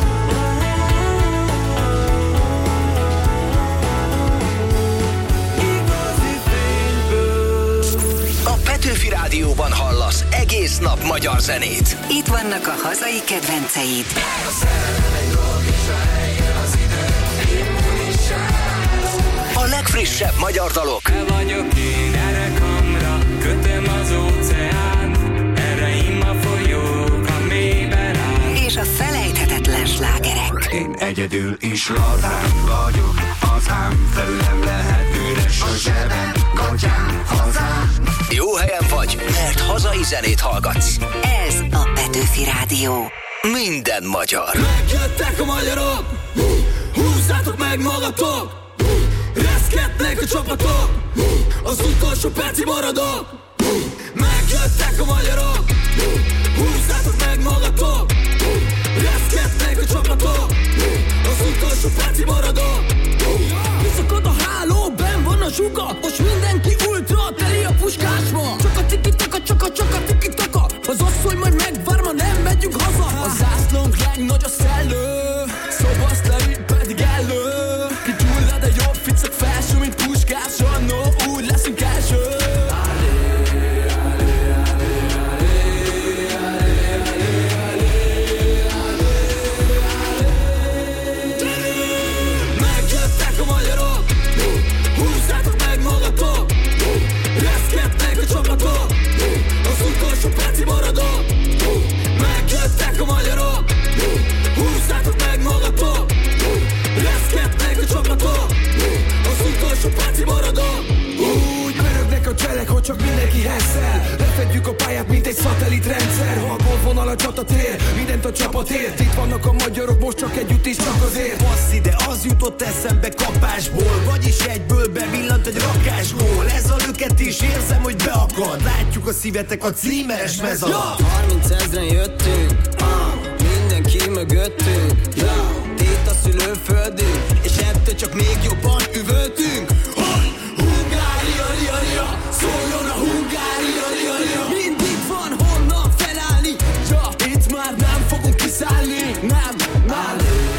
Petőfi Rádióban hallasz egész nap magyar zenét. Itt vannak a hazai kedvenceid. A legfrissebb magyar dalok. Te vagyok én, erre kamra, kötöm az óceánt, erre imma folyók a mélyben áll. És a felejthetetlen slágerek. Én egyedül is lazán vagyok, hazám felülem lehet üres a zsebem, gatyám, hazám. Jó helyen vagy, mert hazai zenét hallgatsz. Ez a Petőfi Rádió. Minden magyar. Megjöttek a magyarok, húzzátok meg magatok, reszketnek a csapatok, az utolsó perci maradok. Megjöttek a magyarok, húzzátok meg magatok, reszketnek a csapatok, az utolsó perci maradok. Kiszakad a háló, benn van a zsuga, most mindenki ultra, teli a puskásba. Csak a tiki-taka, csak a csak a tiki-taka, az asszony majd megvár, ma nem megyünk haza. A zászlónk legnagy a szellő, szobasztai pedig elő. Kigyullad a jobb ficak felső, mint puskás, annó úgy leszünk első. csapatért. Itt vannak a magyarok, most csak együtt is csak azért. Passz ide, az jutott eszembe kapásból, vagyis egyből bevillant egy rakásból. Ez a löket is érzem, hogy beakad. Látjuk a szívetek a címeres mez alatt. harminc ezren jöttünk, uh, mindenki mögöttünk, yeah. Itt a szülőföldünk, és ettől csak még jobban üvöltünk. Hungária, ria, ria, szóljon a Hungária, ria, ria. Mindig van honnan felállni, ja, itt már nem fogunk kiszállni, nem, nem.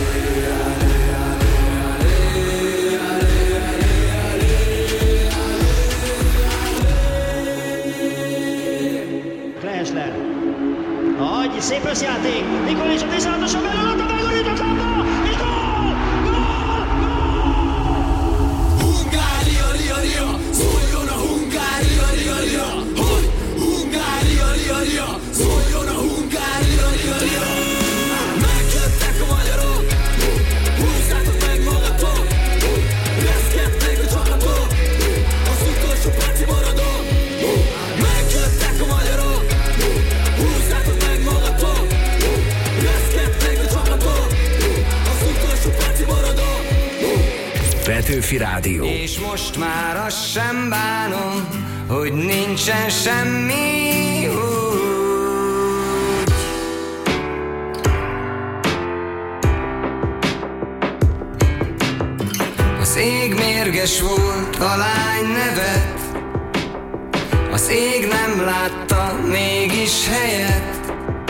Klesler. Nagy, szép összjáték. Nikolic a tizenhatosan belőtt a megorított labda, és gól! Gól! Gól! Hungária, ria, ria, szóljon a Hungária, ria, ria. Hogy? Hungária, ria, ria, szóljon a Hungária, ria, ria. Megjöttek a magyarok, húzzátok meg magatok, reszkednek a csapatok, az utolsó perci maradok. Megjöttek a magyarok, húzzátok meg magatok, reszkednek a csapatok, az utolsó perci maradok. Petőfi Rádió. És most már azt sem bánom, hogy nincsen semmi úgy. Az ég mérges volt, a lány nevet, az ég nem látta mégis helyet.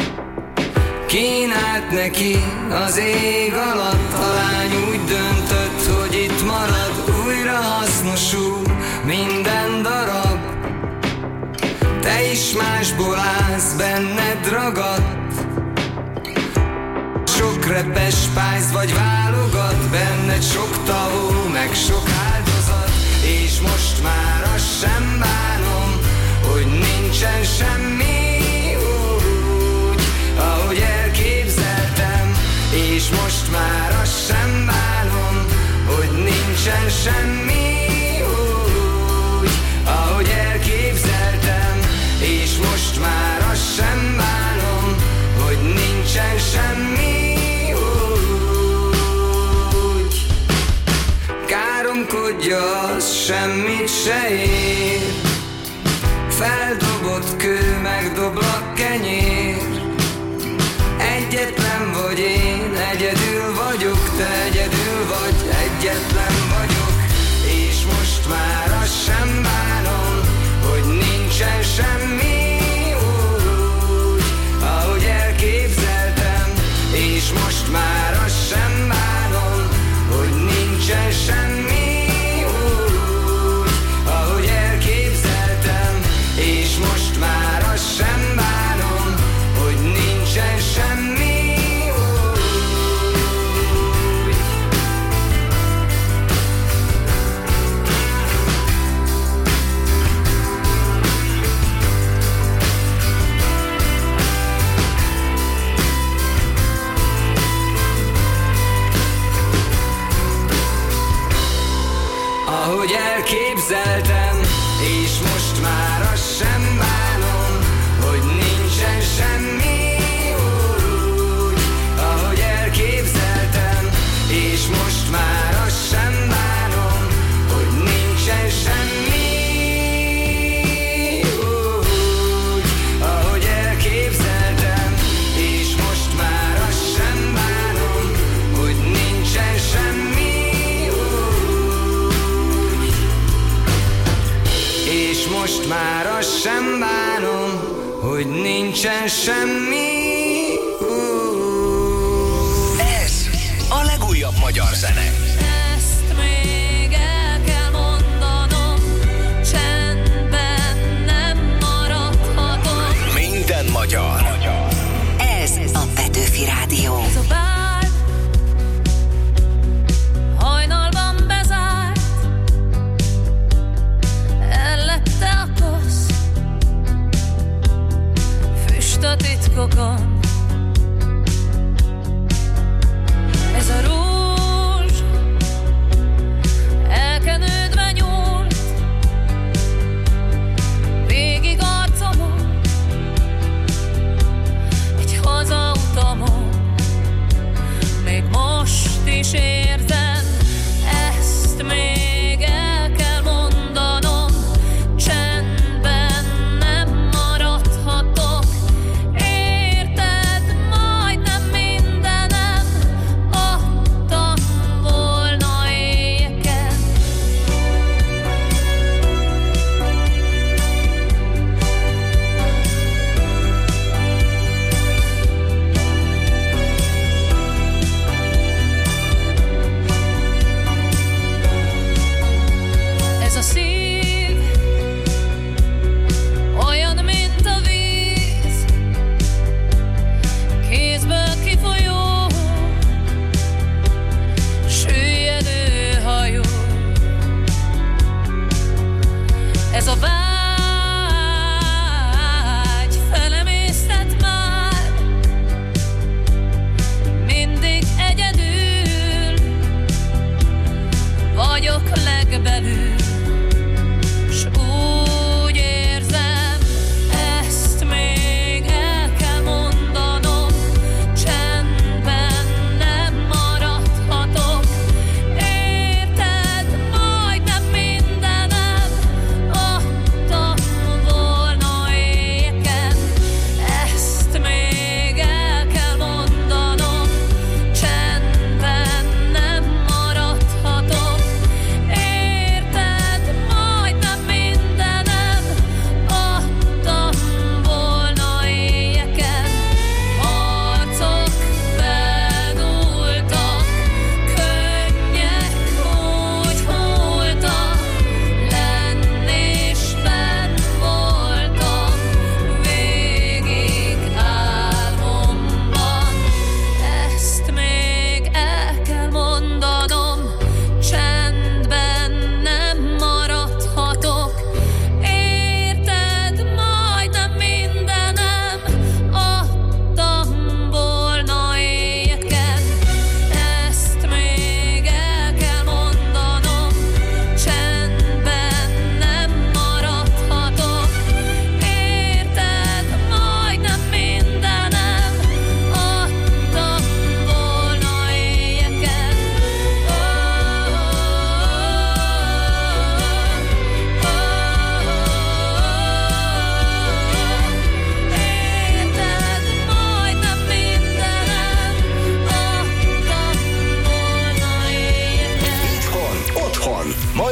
Kínált neki az ég alatt, a lány úgy döntött, hogy itt marad. Újra hasznosul minden darab, te is másból állsz, benned ragadt. Sok repes pályz vagy válogat, benned sok tahó, meg sok áldozat. És most már azt sem bánom, hogy nincsen semmi úgy, ahogy elképzeltem. És most már azt sem bánom, hogy nincsen semmi úgy, ahogy elképzeltem. És most már azt sem bánom, hogy nincsen semmi úgy. Káromkodja, az semmit se ér, feldobott kő, megdoblak kenyér. Egyetlen vagy én, egyedül vagyok, te egyedül vagy, egyetlen vagyok. És most már azt sem bánom, hogy nincsen semmi úgy, ahogy elképzeltem. És most már azt sem bánom, hogy nincsen semmi úgy, ahogy elképzeltem. És most már azt sem bánom, hogy nincsen semmi úgy. Ahogy elképzeltem, és most már azt sem bánom, hogy nincsen semmi úgy, ahogy elképzeltem. És most már azt sem bánom, hogy nincsen semmi úgy, ahogy elképzeltem. És most már azt sem bánom, hogy nincsen semmi úgy. És most már azt sem bánom, hogy nincsen semmi úgy. Ez a legújabb magyar zene. Ezt még el kell mondanom, csendben nem maradhatom. Minden magyar. Ez a Petőfi Rádió. Ez a bár hajnalban bezárt, ellette a kosz, füst a titkokon. Ez a rózs elkenődve nyúlt végig arcomon, egy hazautamon.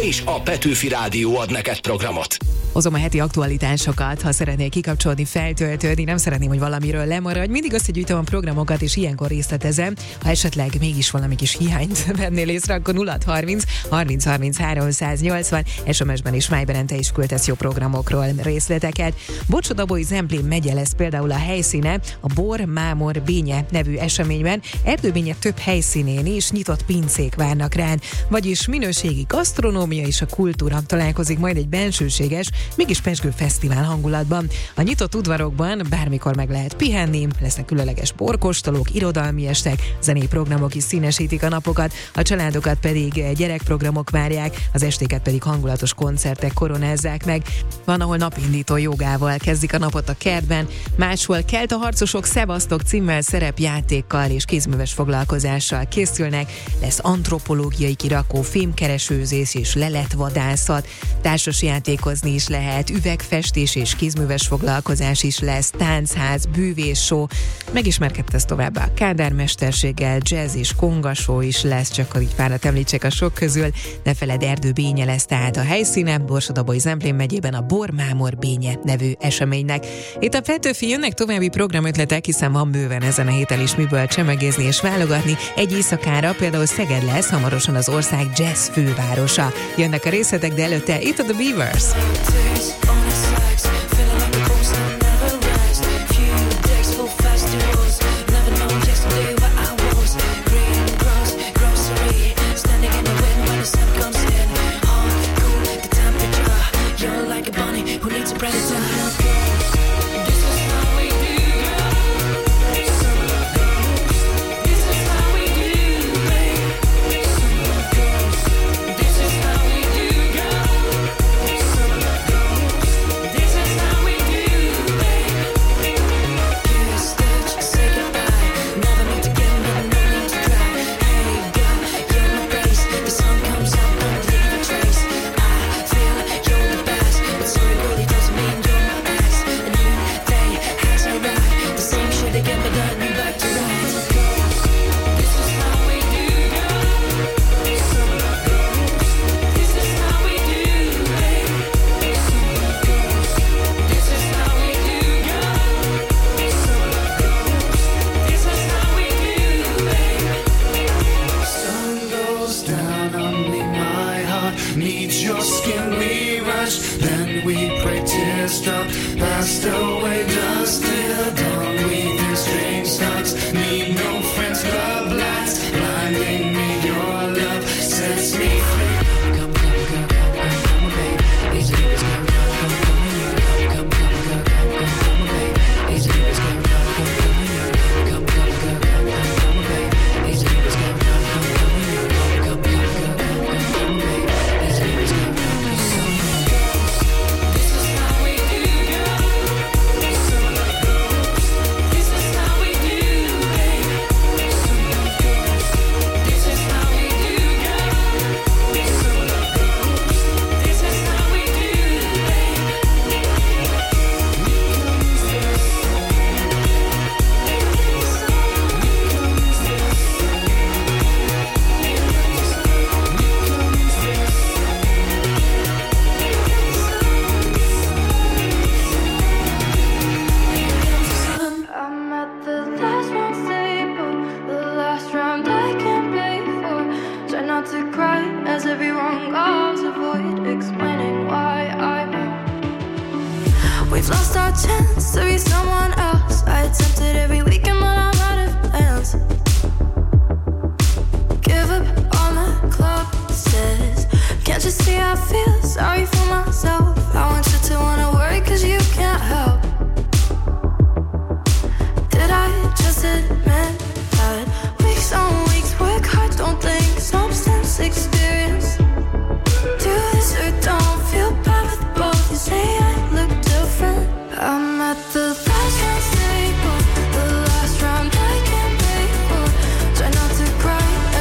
is a Petőfi Rádió ad neked programot. Hozom a heti aktualitásokat, ha szeretnél kikapcsolni, feltöltődni, nem szeretném, hogy valamiről lemaradj. Mindig összegyűjtöm a programokat, és ilyenkor részletezem. Ha esetleg mégis valami kis hiányt vennél észre, akkor nulla harminc harminc harminc háromszáznyolcvan es em es-ben és Viberen te is küldesz jó programokról részleteket. Bocsodabói Zemplén megye lesz például a helyszíne a Bor, Mámor, Bénye nevű eseményben. Erdőbénye több helyszínén is nyitott pincék várnak rád, vagyis minőségi gasztronómia és a kultúra találkozik majd egy bensőséges, mégis pezsgő fesztivál hangulatban. A nyitott udvarokban bármikor meg lehet pihenni, lesznek különleges borkóstolók, irodalmi estek, zenei programok is színesítik a napokat, a családokat pedig gyerekprogramok várják, az estéket pedig hangulatos koncertek koronázzák meg. Van, ahol napindító jogával kezdik a napot a kertben, máshol Kelta harcosok Szevasztok címmel szerepjátékkal és kézműves foglalkozással készülnek, lesz antropológiai kirakó, fémkeresőzés és leletvadászat, társas játékozni is lehet, üvegfestés és kézműves foglalkozás is lesz, táncház, bűvésshow, megismerkedtesz továbbá a Kádár mesterséggel, jazz és kongashow is lesz, csak hogy így párat említsek a sok közül, ne feled, Erdőbénye lesz tehát a helyszíne, Borsod-Abaúj Zemplén megyében a Bor, Mámor, Bénye nevű eseménynek. Itt a Petőfi, jönnek további programötletek, hiszen van bőven ezen a héten is miből csemegézni és válogatni. Egy éjszakára például Szeged lesz hamarosan az ország jazz fővárosa. Jönnek a részletek, de előtte itt a The Beavers.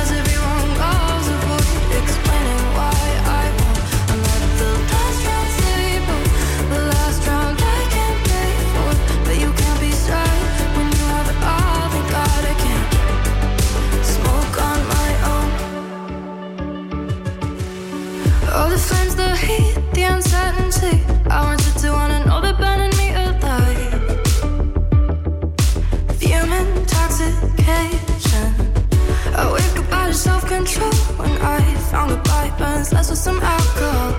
Explaining why I won't. I'm at the last round. feelings, less with some alcohol.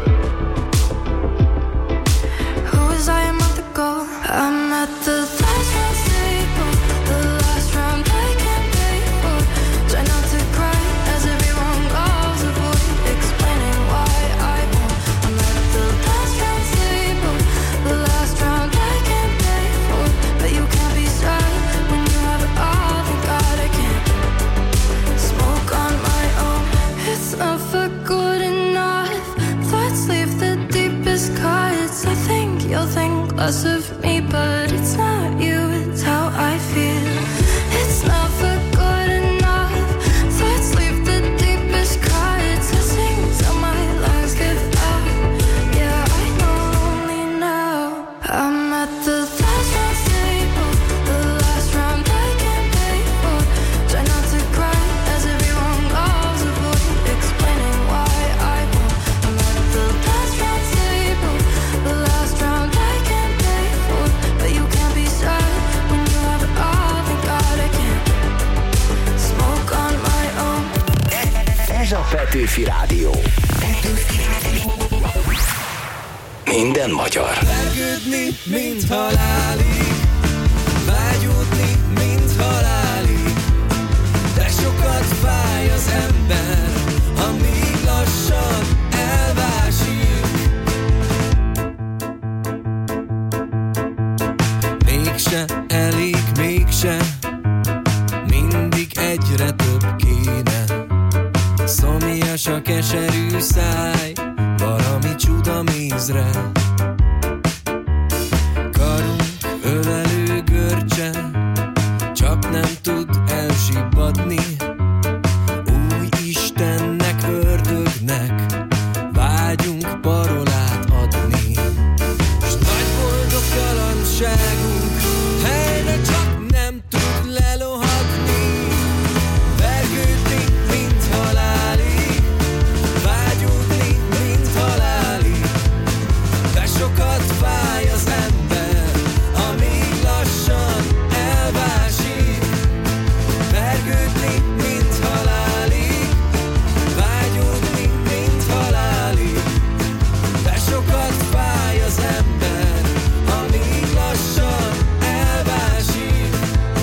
Who was I a month ago? I'm at the last round table, the last round I can't pay for. Try not to cry as everyone goes, avoid explaining why I won't. I'm at the last round table, the last round I can't pay for. But you can't be sad when you have it all. Thank God I can't smoke on my own. It's never good enough. Thoughts leave the deepest cuts. I think you'll think less of me, but it's not you, it's how I feel. It's never good enough. Thoughts leave the deepest cuts. I sing till my lungs give out. Yeah, I know only now. I'm at the last round table, the last round I can't pay for. Try not to cry as everyone goes, avoid explaining why I won't. I'm at the last round table, the last round I can't pay for. But you can't be sad when you have it all. Thank God I can't smoke on my own. Ez a Petőfi Rádió. Minden magyar. Vergődni, mint halálig, vágyódni, mint halálig. De sokat fáj az ember, amíg lassan elvásik. Mégse elég, mégse, mindig egyre több kéne. Szomjas a keserű száj, valami csuda mézre. Karunk ölelő görcse, csak nem tud elsibbadni. Új Istennek, ördögnek vágyunk parolát adni. S nagy boldog kalandságunk helyre csak nem tud lelohadni. Vergődni, mint halálig, vágyódni, mint halálig. De sokat fáj az ember, amíg lassan elvásik. Vergődni, mint halálig, vágyódni, mint halálig. De sokat fáj az ember, amíg lassan elvásik.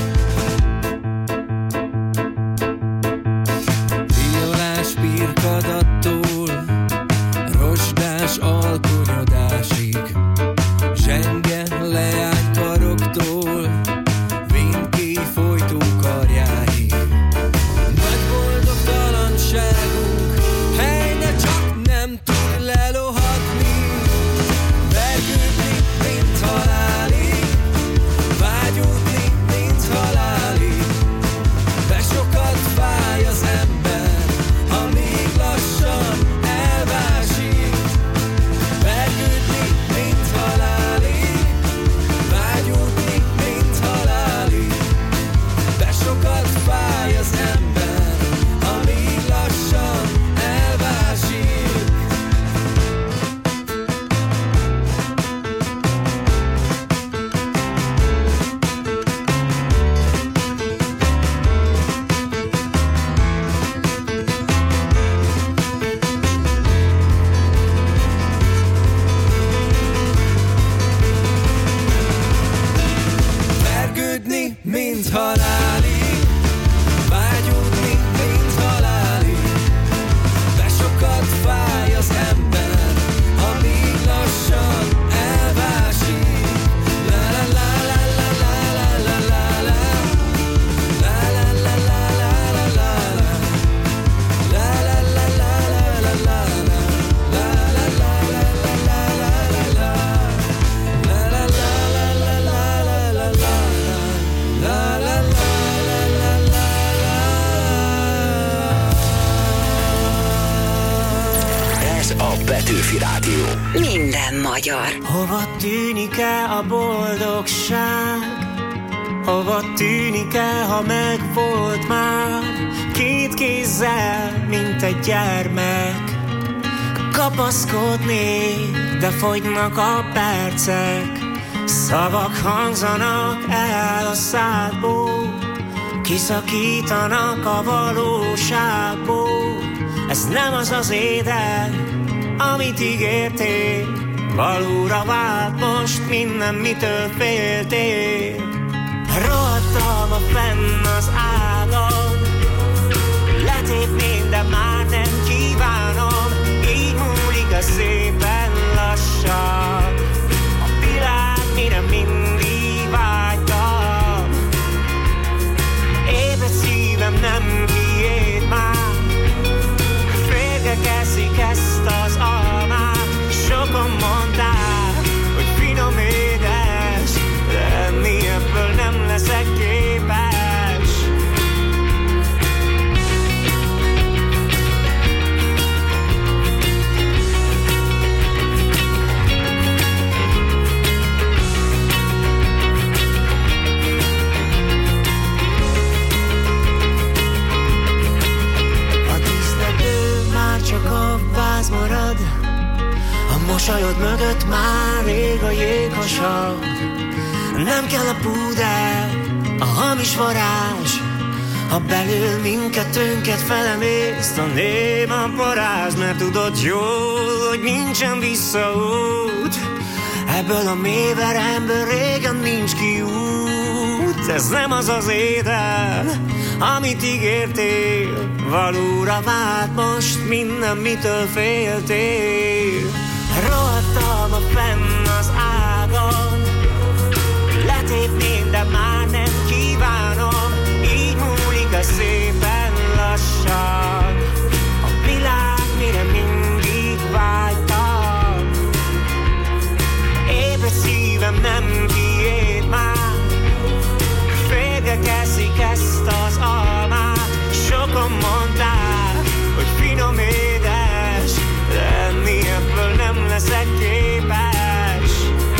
Violás pirkadattól, rozsdás alkonyodásig, zsenge leány karoktól, vinkély folytó karjáig. Nagy boldogtalanságunk helyne csak nem tud lelohadni. Vergődni, mint halálig, vágyódni, mint halálig. De sokat fáj az ember, amíg lassan elvásik. Vergődni, mint halálig, vágyódni, mint halálig. De sokat fáj az ember, amíg lassan elvásik. Vergődni, mint halálig, vágyódni, mint halálig. De sokat fáj az ember, amíg lassan elvásik. La la la la la la la la la. La la la la la la la la. La la la la la la la la. La la la la la la la la. La la la la la la la la la. La la la la la la la. Ez a Petőfi Rádió. Minden magyar. Hova tűnik el a boldogság? Hova tűnik el, ha megvolt már? Két kézzel, mint egy gyermek, kapaszkodnék, de fogynak a percek. Szavak hangzanak el a szádból, kiszakítanak a valóságból. Ez nem az az étel, amit ígértél. Valóra vált most minden, mitől féltél. Rohadtam a fenn az ágon, letépném, de már nem kívánom. Így múlik a szépen lassan a világ, mire mindig vágytam. Ébred szívem nem kiéd már, férgek eszik ezt az almát. Sokan mondták, hogy finom édes, de enni ebből nem leszek képes. A díszlető már csak a váz marad, a mosolyod mögött már rég a jéghasav. Nem kell a púder, a hamis varázs, ha belül mindkettőnket felemészt a néma paráz. Mert tudod jól, hogy nincsen visszaút, ebből a mélyveremből régen nincs kiút. Ez nem az az étel, amit ígértél. Valóra vált most minden, mitől féltél. Rohadtam a fenn az ágon, letépném, de már nem kívánom. Így múlik a szépen lassan a világ, mire mindig vágytam. Ébred szívem nem kiéd már, férgek eszik ezt az almát. Sokan mondták, hogy finom édes, de enni ebből nem leszek képes.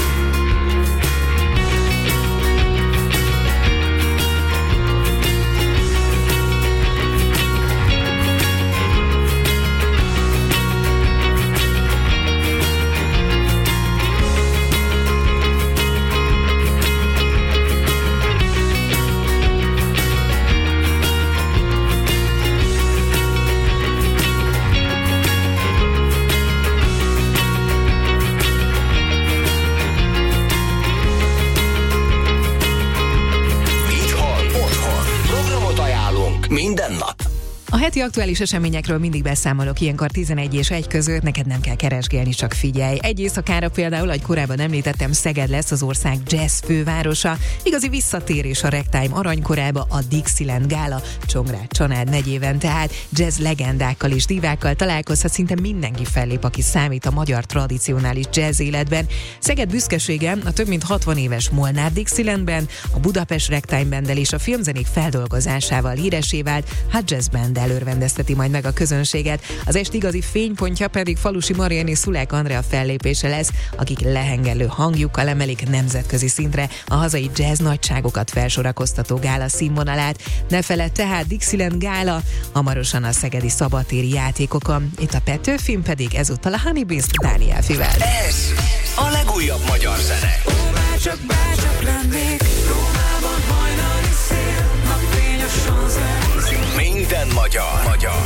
Minden nap. A heti aktuális eseményekről mindig beszámolok, ilyenkor tizenegy és egy között, neked nem kell keresgélni, csak figyelj. Egy éjszakára például, ahogy korábban említettem, Szeged lesz az ország jazz fővárosa. Igazi visszatérés a ragtime aranykorába, a Dixieland Gála Csongrád Csanád negyében, tehát jazz legendákkal és divákkal találkozhat, szinte mindenki fellép, aki számít a magyar tradicionális jazz életben. Szeged büszkesége a több mint hatvan éves Molnár Dixielandben, a Budapest Ragtime Banddel és a filmzenék feldolgozásával híressé vált Hot Jazz Band előrendezteti majd meg a közönséget. Az est igazi fénypontja pedig Falusi Marian és Szulák Andrea fellépése lesz, akik lehengelő hangjukkal emelik nemzetközi szintre a hazai jazz nagyságokat felsorakoztató gála színvonalát. Ne feledd tehát Dixieland Gála, hamarosan a szegedi szabadtéri játékokon. Itt a Petőfim pedig ezúttal a Honeybees Dániel Fivel. Ez a legújabb magyar zene. Ó, bárcsak, bárcsak lennék Rómában hajnali szél, napfény a Champs-Élysées. Minden magyar. Magyar.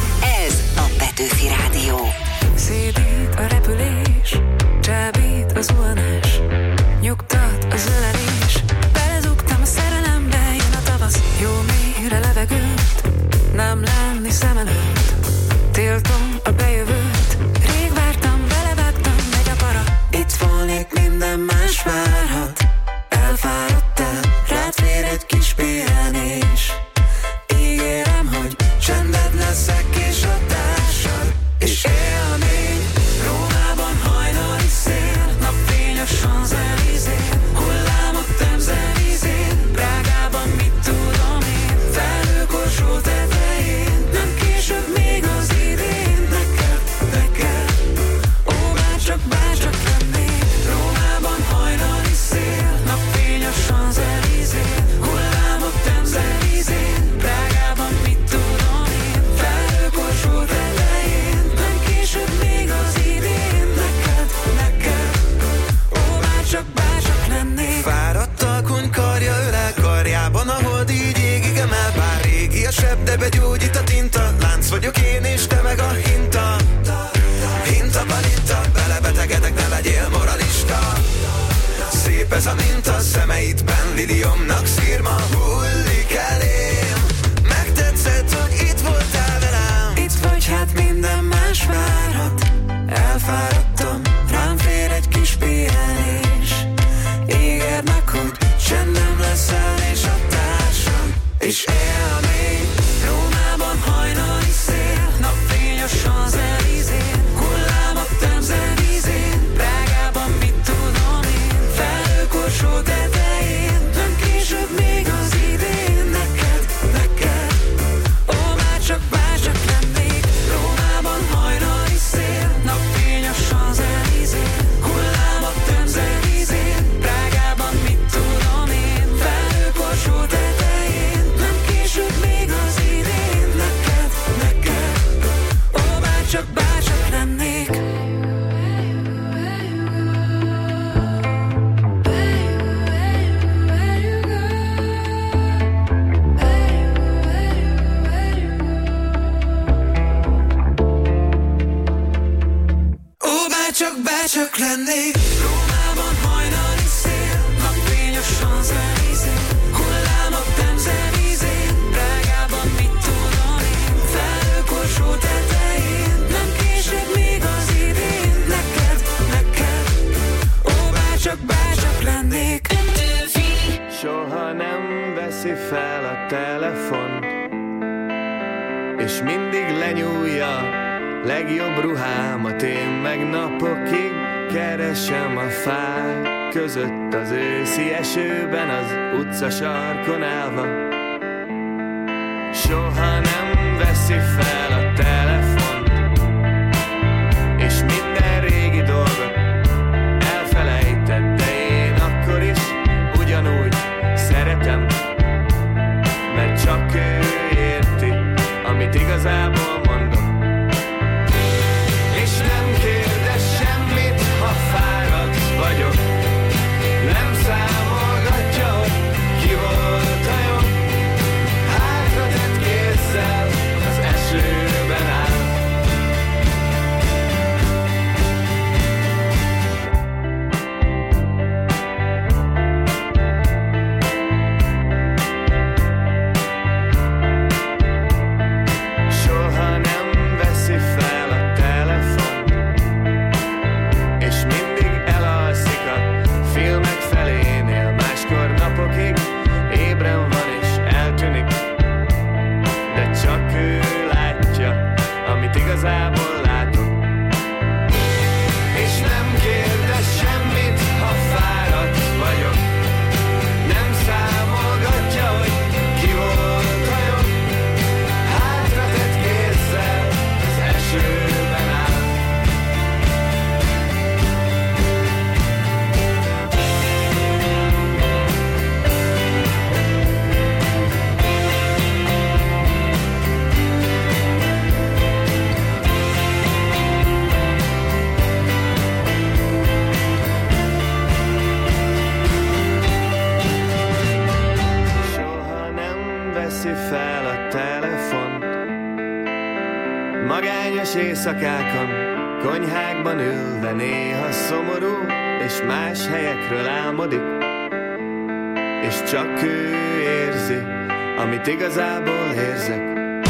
Ez a Petőfi Rádió. Szédít a repülés, csábít az zuhanás, nyugtat az ölelés. Belezugtam a szerelembe, jön a tavasz, jó mélyre levegőt, nem lenni szem előtt. Tiltom a bejövőt, rég vártam, belevágtam, megy a para. Itt volnék, minden más várhat. Elfáradtál, rád fér egy kis pihenés. Ígérem, hogy csended lesz. liliomnak szírma hullik elém. Megtetszett, hogy itt voltál velem. Itt vagy, hát minden más várhat. Elfáradtam, rám fér egy kis pihenés. Ígérd meg, hogy csendem leszel és a társam. És élmény Rómában hajnali szél, napfény a Champs-Élysén, hullámok Temze vízén, Prágában mit tudom én, felhőkorsó tetején, nem később még az idén, neked, neked. Ó, már csak bárcsak lennék, Rómában hajnali szél, napfény a Champs-Élysén, hullámok Temze vízén, Prágában mit tudom én, felhőkorsó tetején, nem később még az idén, neked, neked. Ó, bárcsak, bárcsak lennék. Ó, bárcsak, bárcsak lennék. Rómában hajnali szél, napfény a Champs-Élysén, hullámok Temze vízén, Prágában mit tudom én, felhőkorsó tetején, nem később még az idén, neked, neked. Ó, bárcsak, bárcsak lennék. Soha nem veszi fel a telefont, és mindig lenyúlja legjobb ruhámat. Én meg napokig keresem a fák között, az őszi esőben, az utca sarkon állva. Soha nem veszi fel a telefont, és minden régi dolgot elfelejtett, de én akkor is ugyanúgy szeretem, mert csak ő érti, amit igazából mondok. És nem kérdez semmit, ha fáradt vagyok, nem számolgatja, hogy ki volt a jobb. Hátratett kézzel az esőben áll. Soha nem veszi fel a telefon, és mindig elalszik a filmek felénél. Máskor napokig ébren van és eltűnik, de csak ő látja, amit igazából látok. És nem kérdez semmit, ha fáradt vagyok, nem számolgatja, hogy ki volt a jobb. Hátratett kézzel az esőben áll. Soha nem veszi fel a telefont, magányos éjszakákon, konyhákban ülve néha szomorú, és más helyekről álmodik, és csak ő érzi, amit igazából érzek.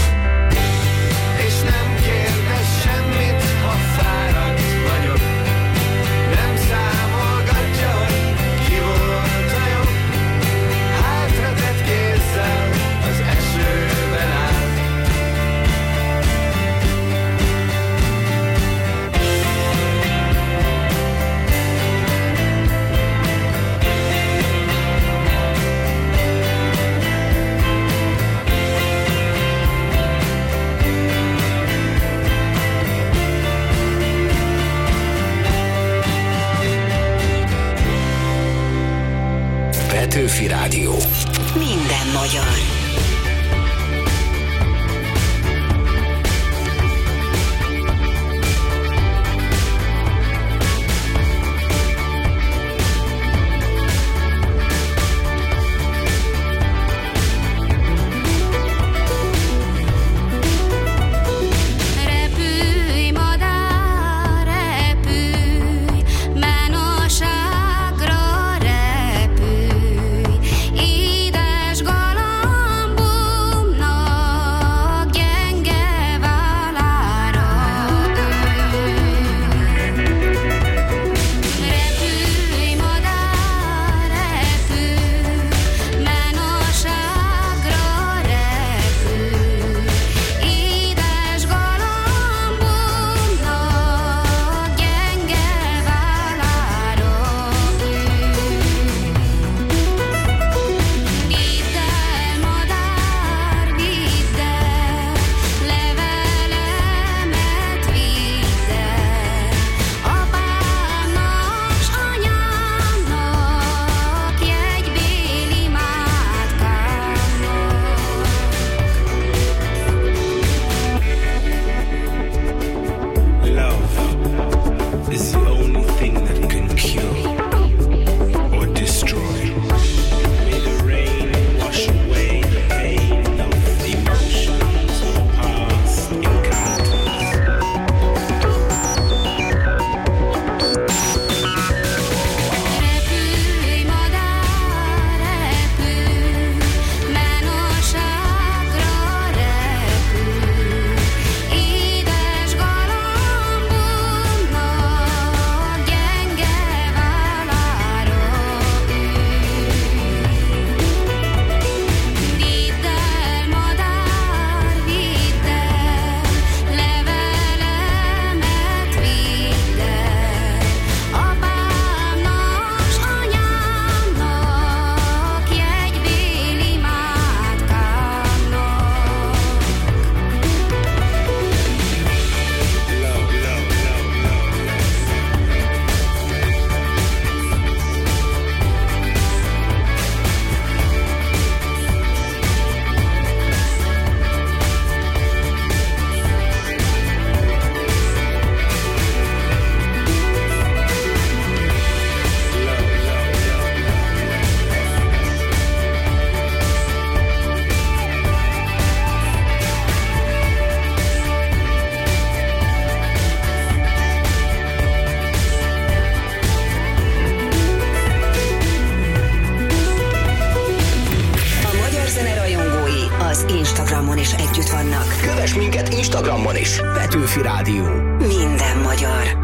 És nem kérdez semmit, ha fáradt vagyok, nem számolgatja, hogy ki volt a jobb. Hátratett kézzel az esőben áll. Petőfi Rádió. Minden magyar. Repülj, madár, repülj, menőságra repülj, minket Instagramon is. Petőfi Rádió. Minden magyar.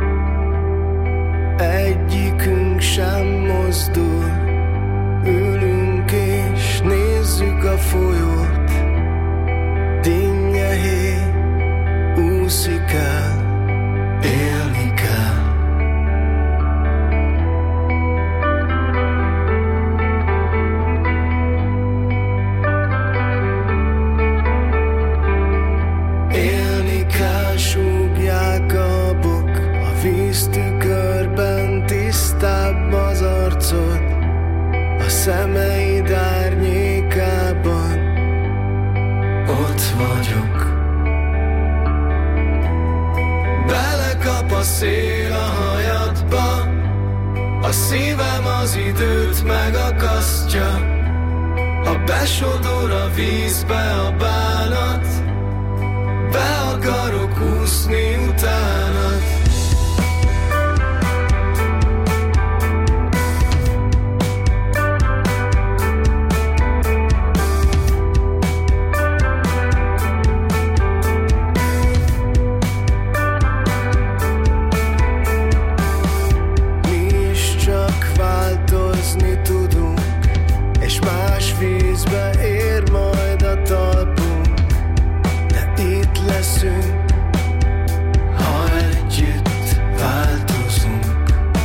Egyikünk sem mozdul, ülünk és nézzük a folyót. Dinnye hé, úszik el, élni kell. Élni kell, súgják a bok, a víztükörben tisztább az arcod, a szemeid árnyékában ott vagyok. Belekap a szél a hajadba, a szívem az időt megakasztja. Ha besodor a vízbe a bánat, be akarok úszni utánad. Mi is csak változni tudunk, és más vízbe ér majd a talpunk, de itt leszünk, ha együtt változunk.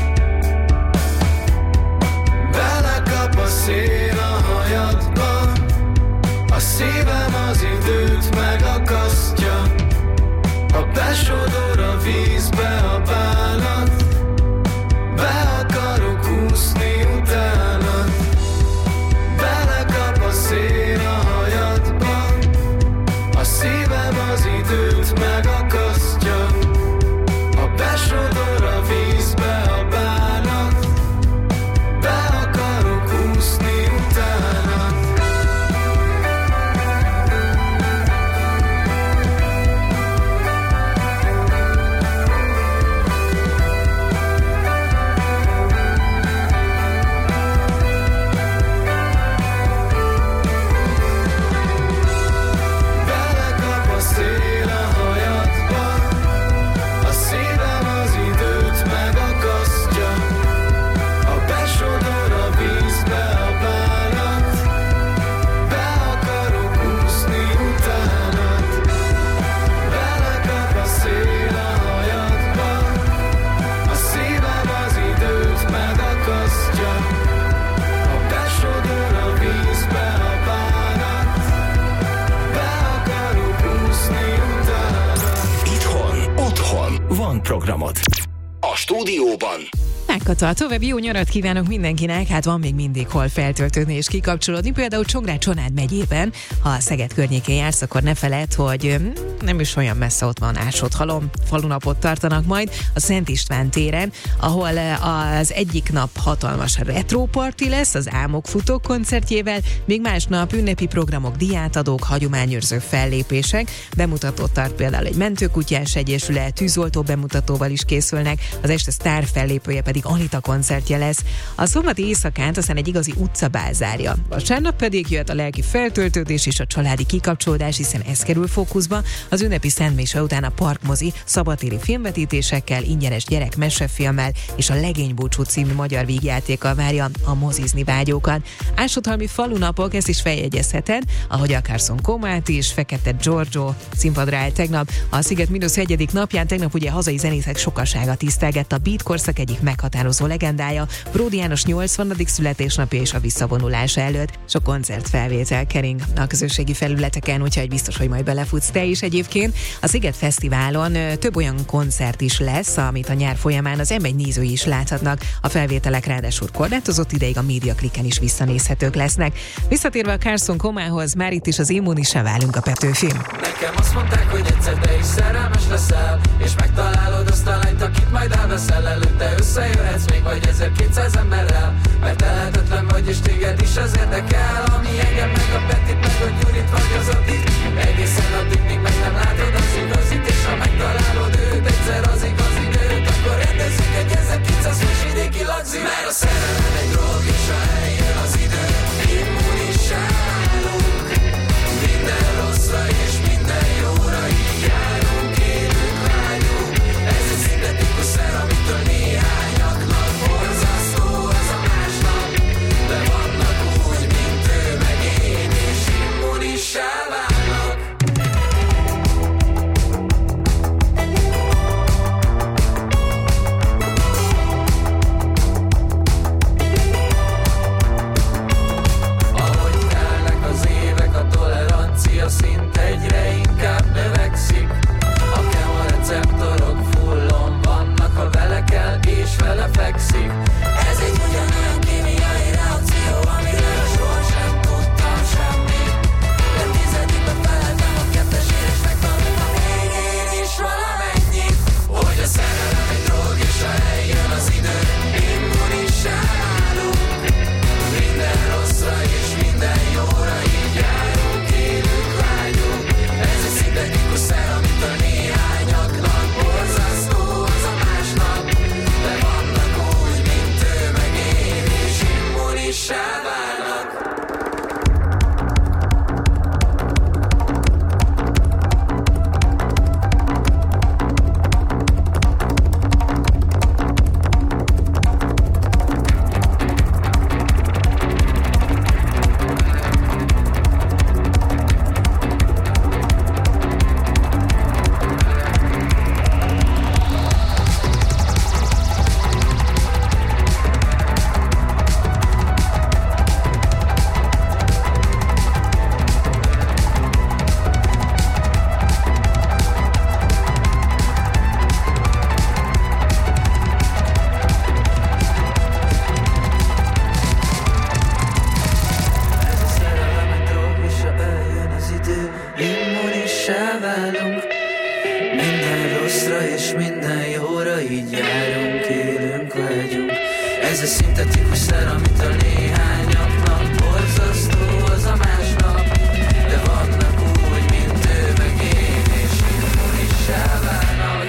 Belekap a szél a hajadba, a szívem az időt megakasztja. Ha besodor a vízbe a bánat, be akarok úszni utánad. Belekap a szél a hajadba, a szívem az időt megakasztja. Ha besodor a vízbe a bánat, be akarok úszni utánad. Belekap a szél a hajadba, a szívem az időt megakasztja. Ha besodor a vízbe a bánat, be akarok úszni utánad. Belekap a szél a hajadba, a szívem az időt megakasztja. Ha besodor a vízbe a bánat, be akarok úszni utánad. Itthon, otthon van programod. A stúdióban Megkata, további jó nyarat kívánok mindenkinek, hát van még mindig hol feltöltődni és kikapcsolódni, például Csongrád-Csanád megyében, ha a Szeged környékén jársz, akkor ne feledd, hogy nem is olyan messze ott van Ásott-Halom, falunapot tartanak majd a Szent István téren, ahol az egyik nap hatalmas retro party lesz az Álmok Futók koncertjével, még másnap ünnepi programok, diátadók, hagyományőrző fellépések, bemutatót tart például egy mentőkutyás egyesület, tűzoltó bemutatóval is készülnek, az este sztár fellépője pedig Anita koncertje lesz. A szombati éjszakát aztán egy igazi utcabál zárja. Vasárnap pedig jöhet a lelki feltöltődés és a családi kikapcsolódás, hiszen ez kerül fókuszba. Az ünnepi szentmise után a Parkmozi szabadtéri filmvetítésekkel, ingyenes gyerek mesefilmmel és a Legénybúcsú című magyar vígjátékkal várja a mozizni vágyókat. Ásott-Halmi falunapok, ezt is feljegyezheted, ahogy a Carson Comát is, Fekete Giorgio színpadra állt tegnap. A Sziget mínusz egyedik napján tegnap ugye hazai zenészek sokasága tisztelgett a beat korszak egyik meghatározó legendája, Bródi János nyolcvanadik születésnapja és a visszavonulása előtt. Sok koncertfelvétel kering a közösségi felületeken, úgyhogy biztos, hogy majd belefutsz te is egyébként. A Sziget Fesztiválon több olyan koncert is lesz, amit a nyár folyamán az em egy nézői is láthatnak. A felvételek ráadásul korlátozott ideig a médiakliken is visszanézhetők lesznek. Visszatérve a Carson Comához, már itt is az Immunissá válunk a Petőfin. Nekem azt mondták, hogy egyszer te is szerelmes leszel, és megtalálod azt a lányt, akit majd elveszel. Előtte összejöhetsz még vagy ezerkétszáz emberrel, mert lehetetlen vagy és téged is az érdekel. Ami engem meg a Petit, meg a Gyurit vagy az Adit, egészen addig, míg meg nem látod az igazit. És ha megtalálod őt egyszer az igaz időt, akkor rendezzük egy ezerkétszázas vidéki lagzit. Mert a szerelem egy drog, és ha eljön az idő, immunissá válunk minden rosszra és minden jóra is. rosszra és minden jóra, így járunk, élünk, vagyunk. Ez a szintetikus szer, amit a néhányaknak borzasztó, az a másnap. De vannak úgy, mint ő, meg én, és immunissá válnak.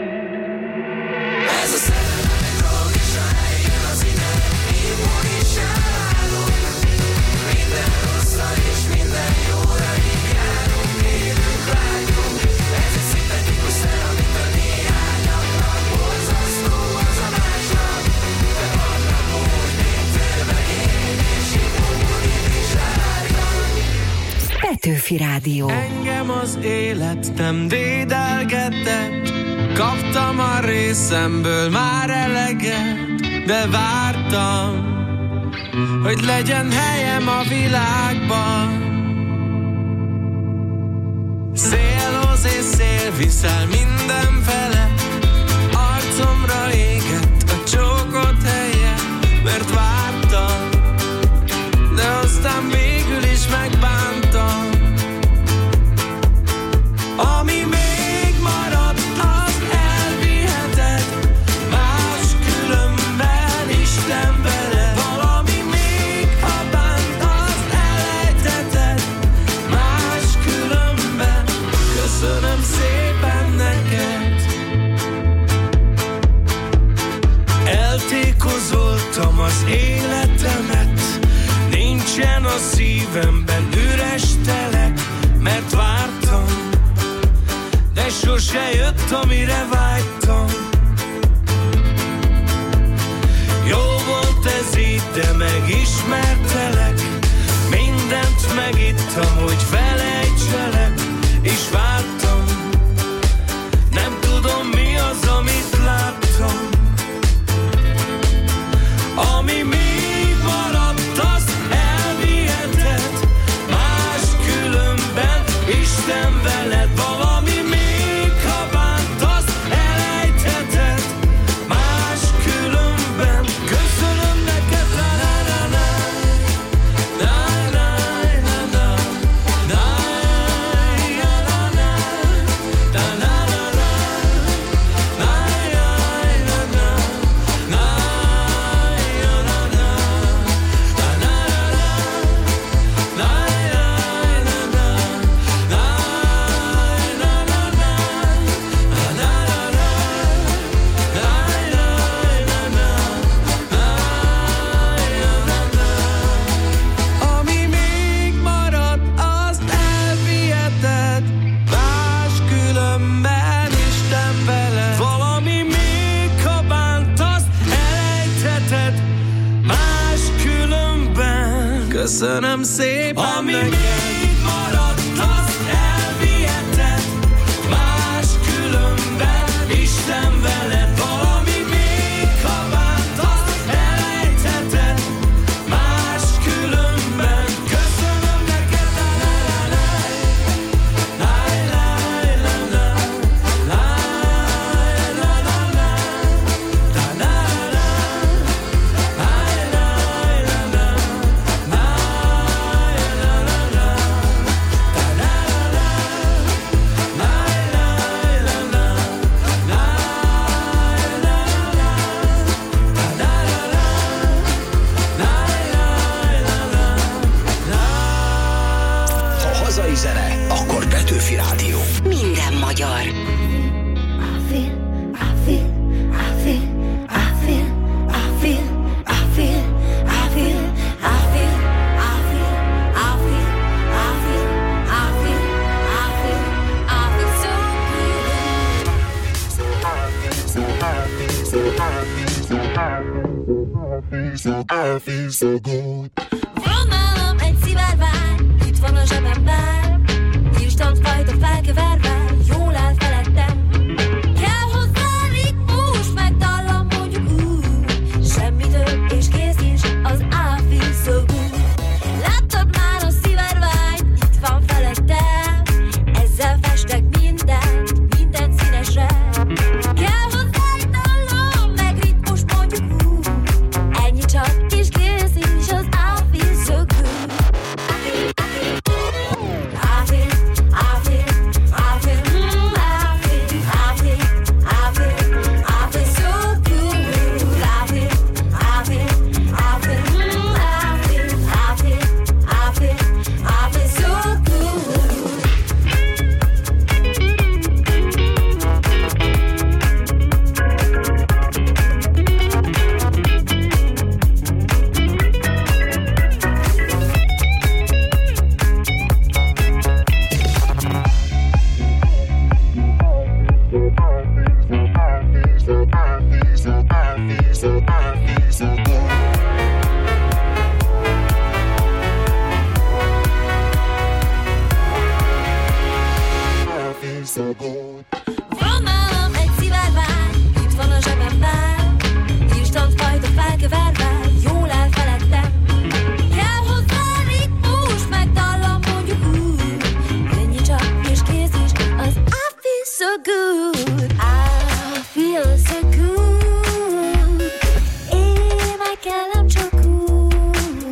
Ez a szerelem egy drog, és a helyén az ide, immunissá válunk. Minden rosszra és minden jóra, így járunk, élünk, vágyunk. Ez egy szintetikus szer, amit a néhányaknak borzasztó, az a másnap. De vannak úgy, mint ő, meg én, és immunissá válnak. Petőfi Rádió. Engem az élet nem dédelgetett, kaptam a részemből már eleget, de vártam, hogy legyen helyem a világban. Szélhoz és szél viszel mindenfele, arcomra égett a csókot helye, mert vártam, de aztán végül is megbántam. Ami még maradt, az elviheted, máskülönben Isten veled. Valami még, ha bánt, az elejtheted, máskülönben köszönöm szépen neked. Eltékozoltam az életemet, nincsen a szívemben üres telek, mert vártam, de sose jött, amire vágytam. Jó volt ez így, de megismertelek, mindent megittam, hogy felejtselek, és vártam, nem tudom mi az, amit láttam. Ami még maradt, azt elviheted, máskülönben Isten veled. Valami még, ha bánt, azt elejtheted, máskülönben köszönöm neked. La la la la, la la la la, la la la, la la la la, la la la la, la. Ami még maradt, azt elviheted, máskülönben Isten veled. Valami még, ha bánt, azt elejtheted, máskülönben köszönöm szépen. Ami neked. Még maradt, azt elviheted, máskülönben Isten veled. Valami még, ha bánt, azt elejtheted, máskülönben köszönöm neked. La la la la, la la la la, la la la la, la la la la, la Ha hazai zene, akkor Petőfi Rádió. Minden magyar. Van nálam egy szivárvány, itt van a zsebemben, instant fajta felkeverve, jól áll felettem. Kell hozzá ritmus, meg dallam, mondjuk úgy, semmi több és kész is, az I feel so good. Láttad már a szivárvány, itt van felettem, ezzel festek mindent, mindent színesre. Kell hozzá dallam, meg ritmus, mondjuk úgy, ennyi csak és kész is, az I feel so good. I feel, I feel, I feel, I feel, good. I feel so good. Énekelem csak úgy.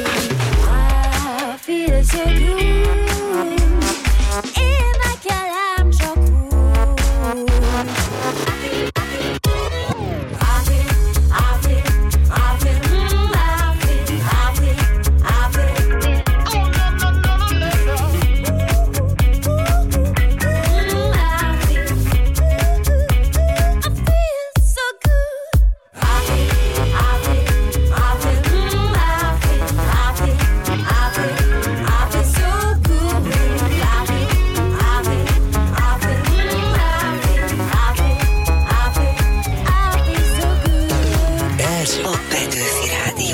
I feel so good. Énekelem csak úgy. I feel, I feel, I feel, mm, I feel, I feel, I feel. Oh no no no no no. Mm, I feel, I feel so good. I feel, I feel, I feel, mm, I feel, I feel, I feel, I feel so good. I feel, I feel, I feel, mm, I feel, I feel, I feel, I feel so good. Ez a Petőfi Rádió.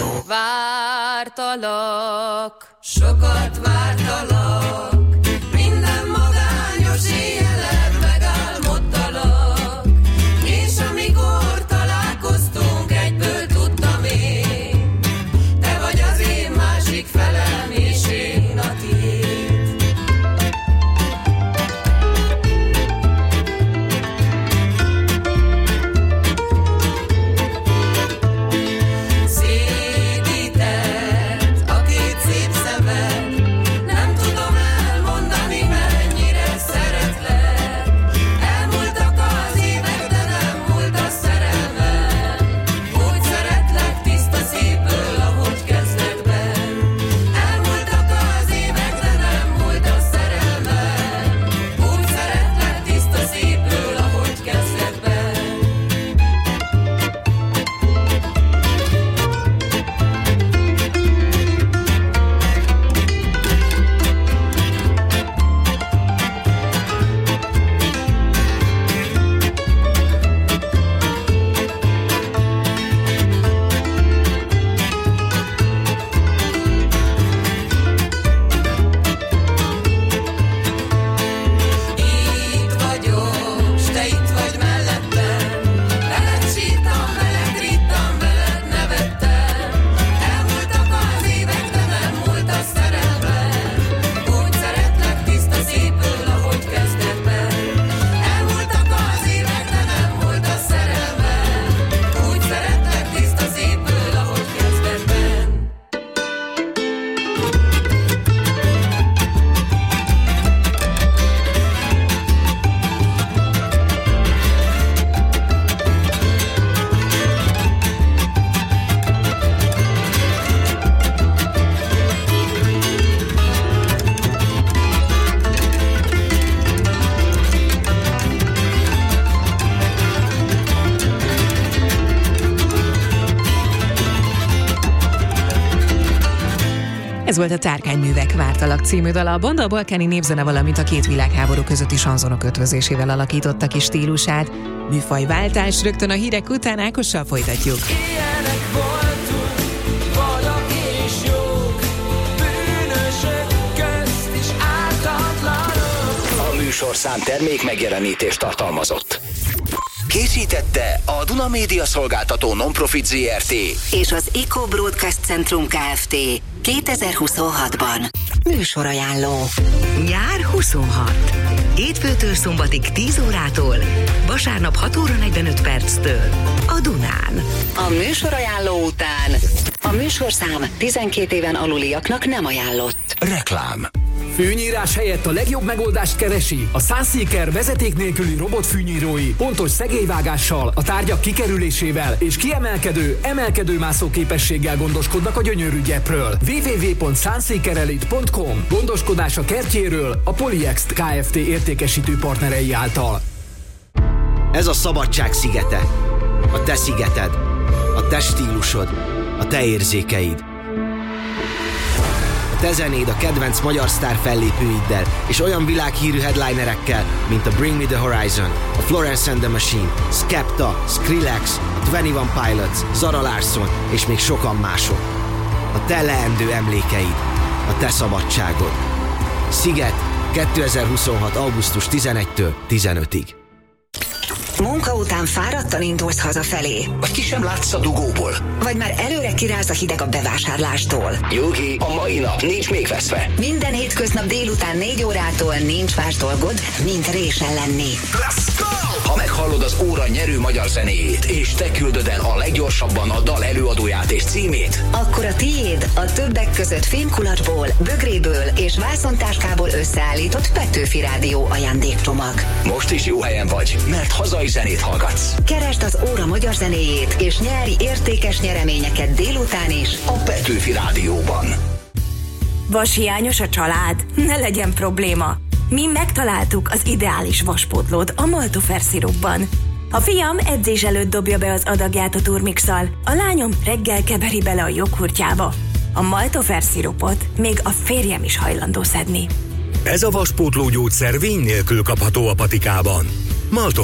Vártalak, sokat vártalak, minden magányos éjjelen megálmodtalak, és amikor találkoztunk, egyből tudtam én, te vagy az én másik felem, és én a tiéd. Szédített a két szép szemed, nem tudom elmondani, mennyire szeretlek. Elmúltak az évek, de nem múlt a szerelmem. Úgy szeretlek tiszta szívből, ahogy kezdetben. Elmúltak az évek, de nem múlt a szerelmem. Úgy szeretlek tiszta szívből, ahogy kezdetben. Itt vagyok, s te itt vagy mellettem. Veled sírtam, veled rittam, veled nevettem. Elmúltak az évek, de nem múlt a szerelmem. Úgy szeretlek tiszta szívből, ahogy kezdetben. Elmúltak az évek, de nem múlt a szerelmem. Úgy szeretlek tiszta szívből, ahogy kezdetben. Ez volt a Tárkányművek Vártalak című dala. A banda a balkáni népzene, valamint a két világháború közötti sanzonok ötvözésével alakította ki stílusát. Műfajváltás rögtön a hírek után, Ákossal folytatjuk. Ilyenek voltunk, valak és jók, bűnösök közt is ártatlanok. A műsorszám termék megjelenítést tartalmazott. Készítette a Duna Média Szolgáltató Nonprofit zé er té És az Eco Broadcast Centrum Kft. kétezer-huszonhatban. Műsorajánló. Nyár huszonhat. Hétfőtől szombatig tíz órától, vasárnap hat óra negyvenöt perctől a Dunán. A műsorajánló után a műsorszám tizenkét éven aluliaknak nem ajánlott. Reklám. Fűnyírás helyett a legjobb megoldást keresi? A Sunseeker vezeték nélküli robotfűnyírói pontos szegélyvágással, a tárgyak kikerülésével és kiemelkedő, emelkedőmászó képességgel gondoskodnak a gyönyörű gyepről. double-u double-u double-u pont sunseeker elite pont com. Gondoskodás a kertjéről a Polyext Kft. Értékesítő partnerei által. Ez a szabadság szigete. A te szigeted. A te stílusod. A te érzékeid. A te zenéd a kedvenc magyar sztár fellépőiddel és olyan világhírű headlinerekkel, mint a Bring Me The Horizon, a Florence and the Machine, Skepta, Skrillex, a twenty-one Pilots, Zara Larsson és még sokan mások. A te leendő emlékeid. A te szabadságod. Sziget kétezer-huszonhat. augusztus tizenegyedikétől tizenötödiig. Munka után fáradtan indulsz hazafelé? Vagy ki sem látsz a dugóból? Vagy már előre kiráz a hideg a bevásárlástól? Nyugi, a mai nap nincs még veszve. Minden hétköznap délután négy órától nincs más dolgod, mint résen lenni. Let's go! Ha meghallod az óra nyerő magyar zenéjét, és te küldöd el a leggyorsabban a dal előadóját és címét, akkor a tiéd a többek között fémkulacsból, bögréből és vászontáskából összeállított Petőfi Rádió ajándékcsomag. Most is jó helyen vagy, mert hazai zenét hallgatsz. Keresd az óra magyar zenéjét, és nyeri értékes nyereményeket délután is a Petőfi Rádióban. Vashiányos a család? Ne legyen probléma. Mi megtaláltuk az ideális vaspótlót a Maltofer szirupban. A fiam edzés előtt dobja be az adagját a turmixal, a lányom reggel keveri bele a joghurtjába. A Maltofer szirupot még a férjem is hajlandó szedni. Ez a vaspótló gyógyszer vény nélkül kapható a patikában. Maltofer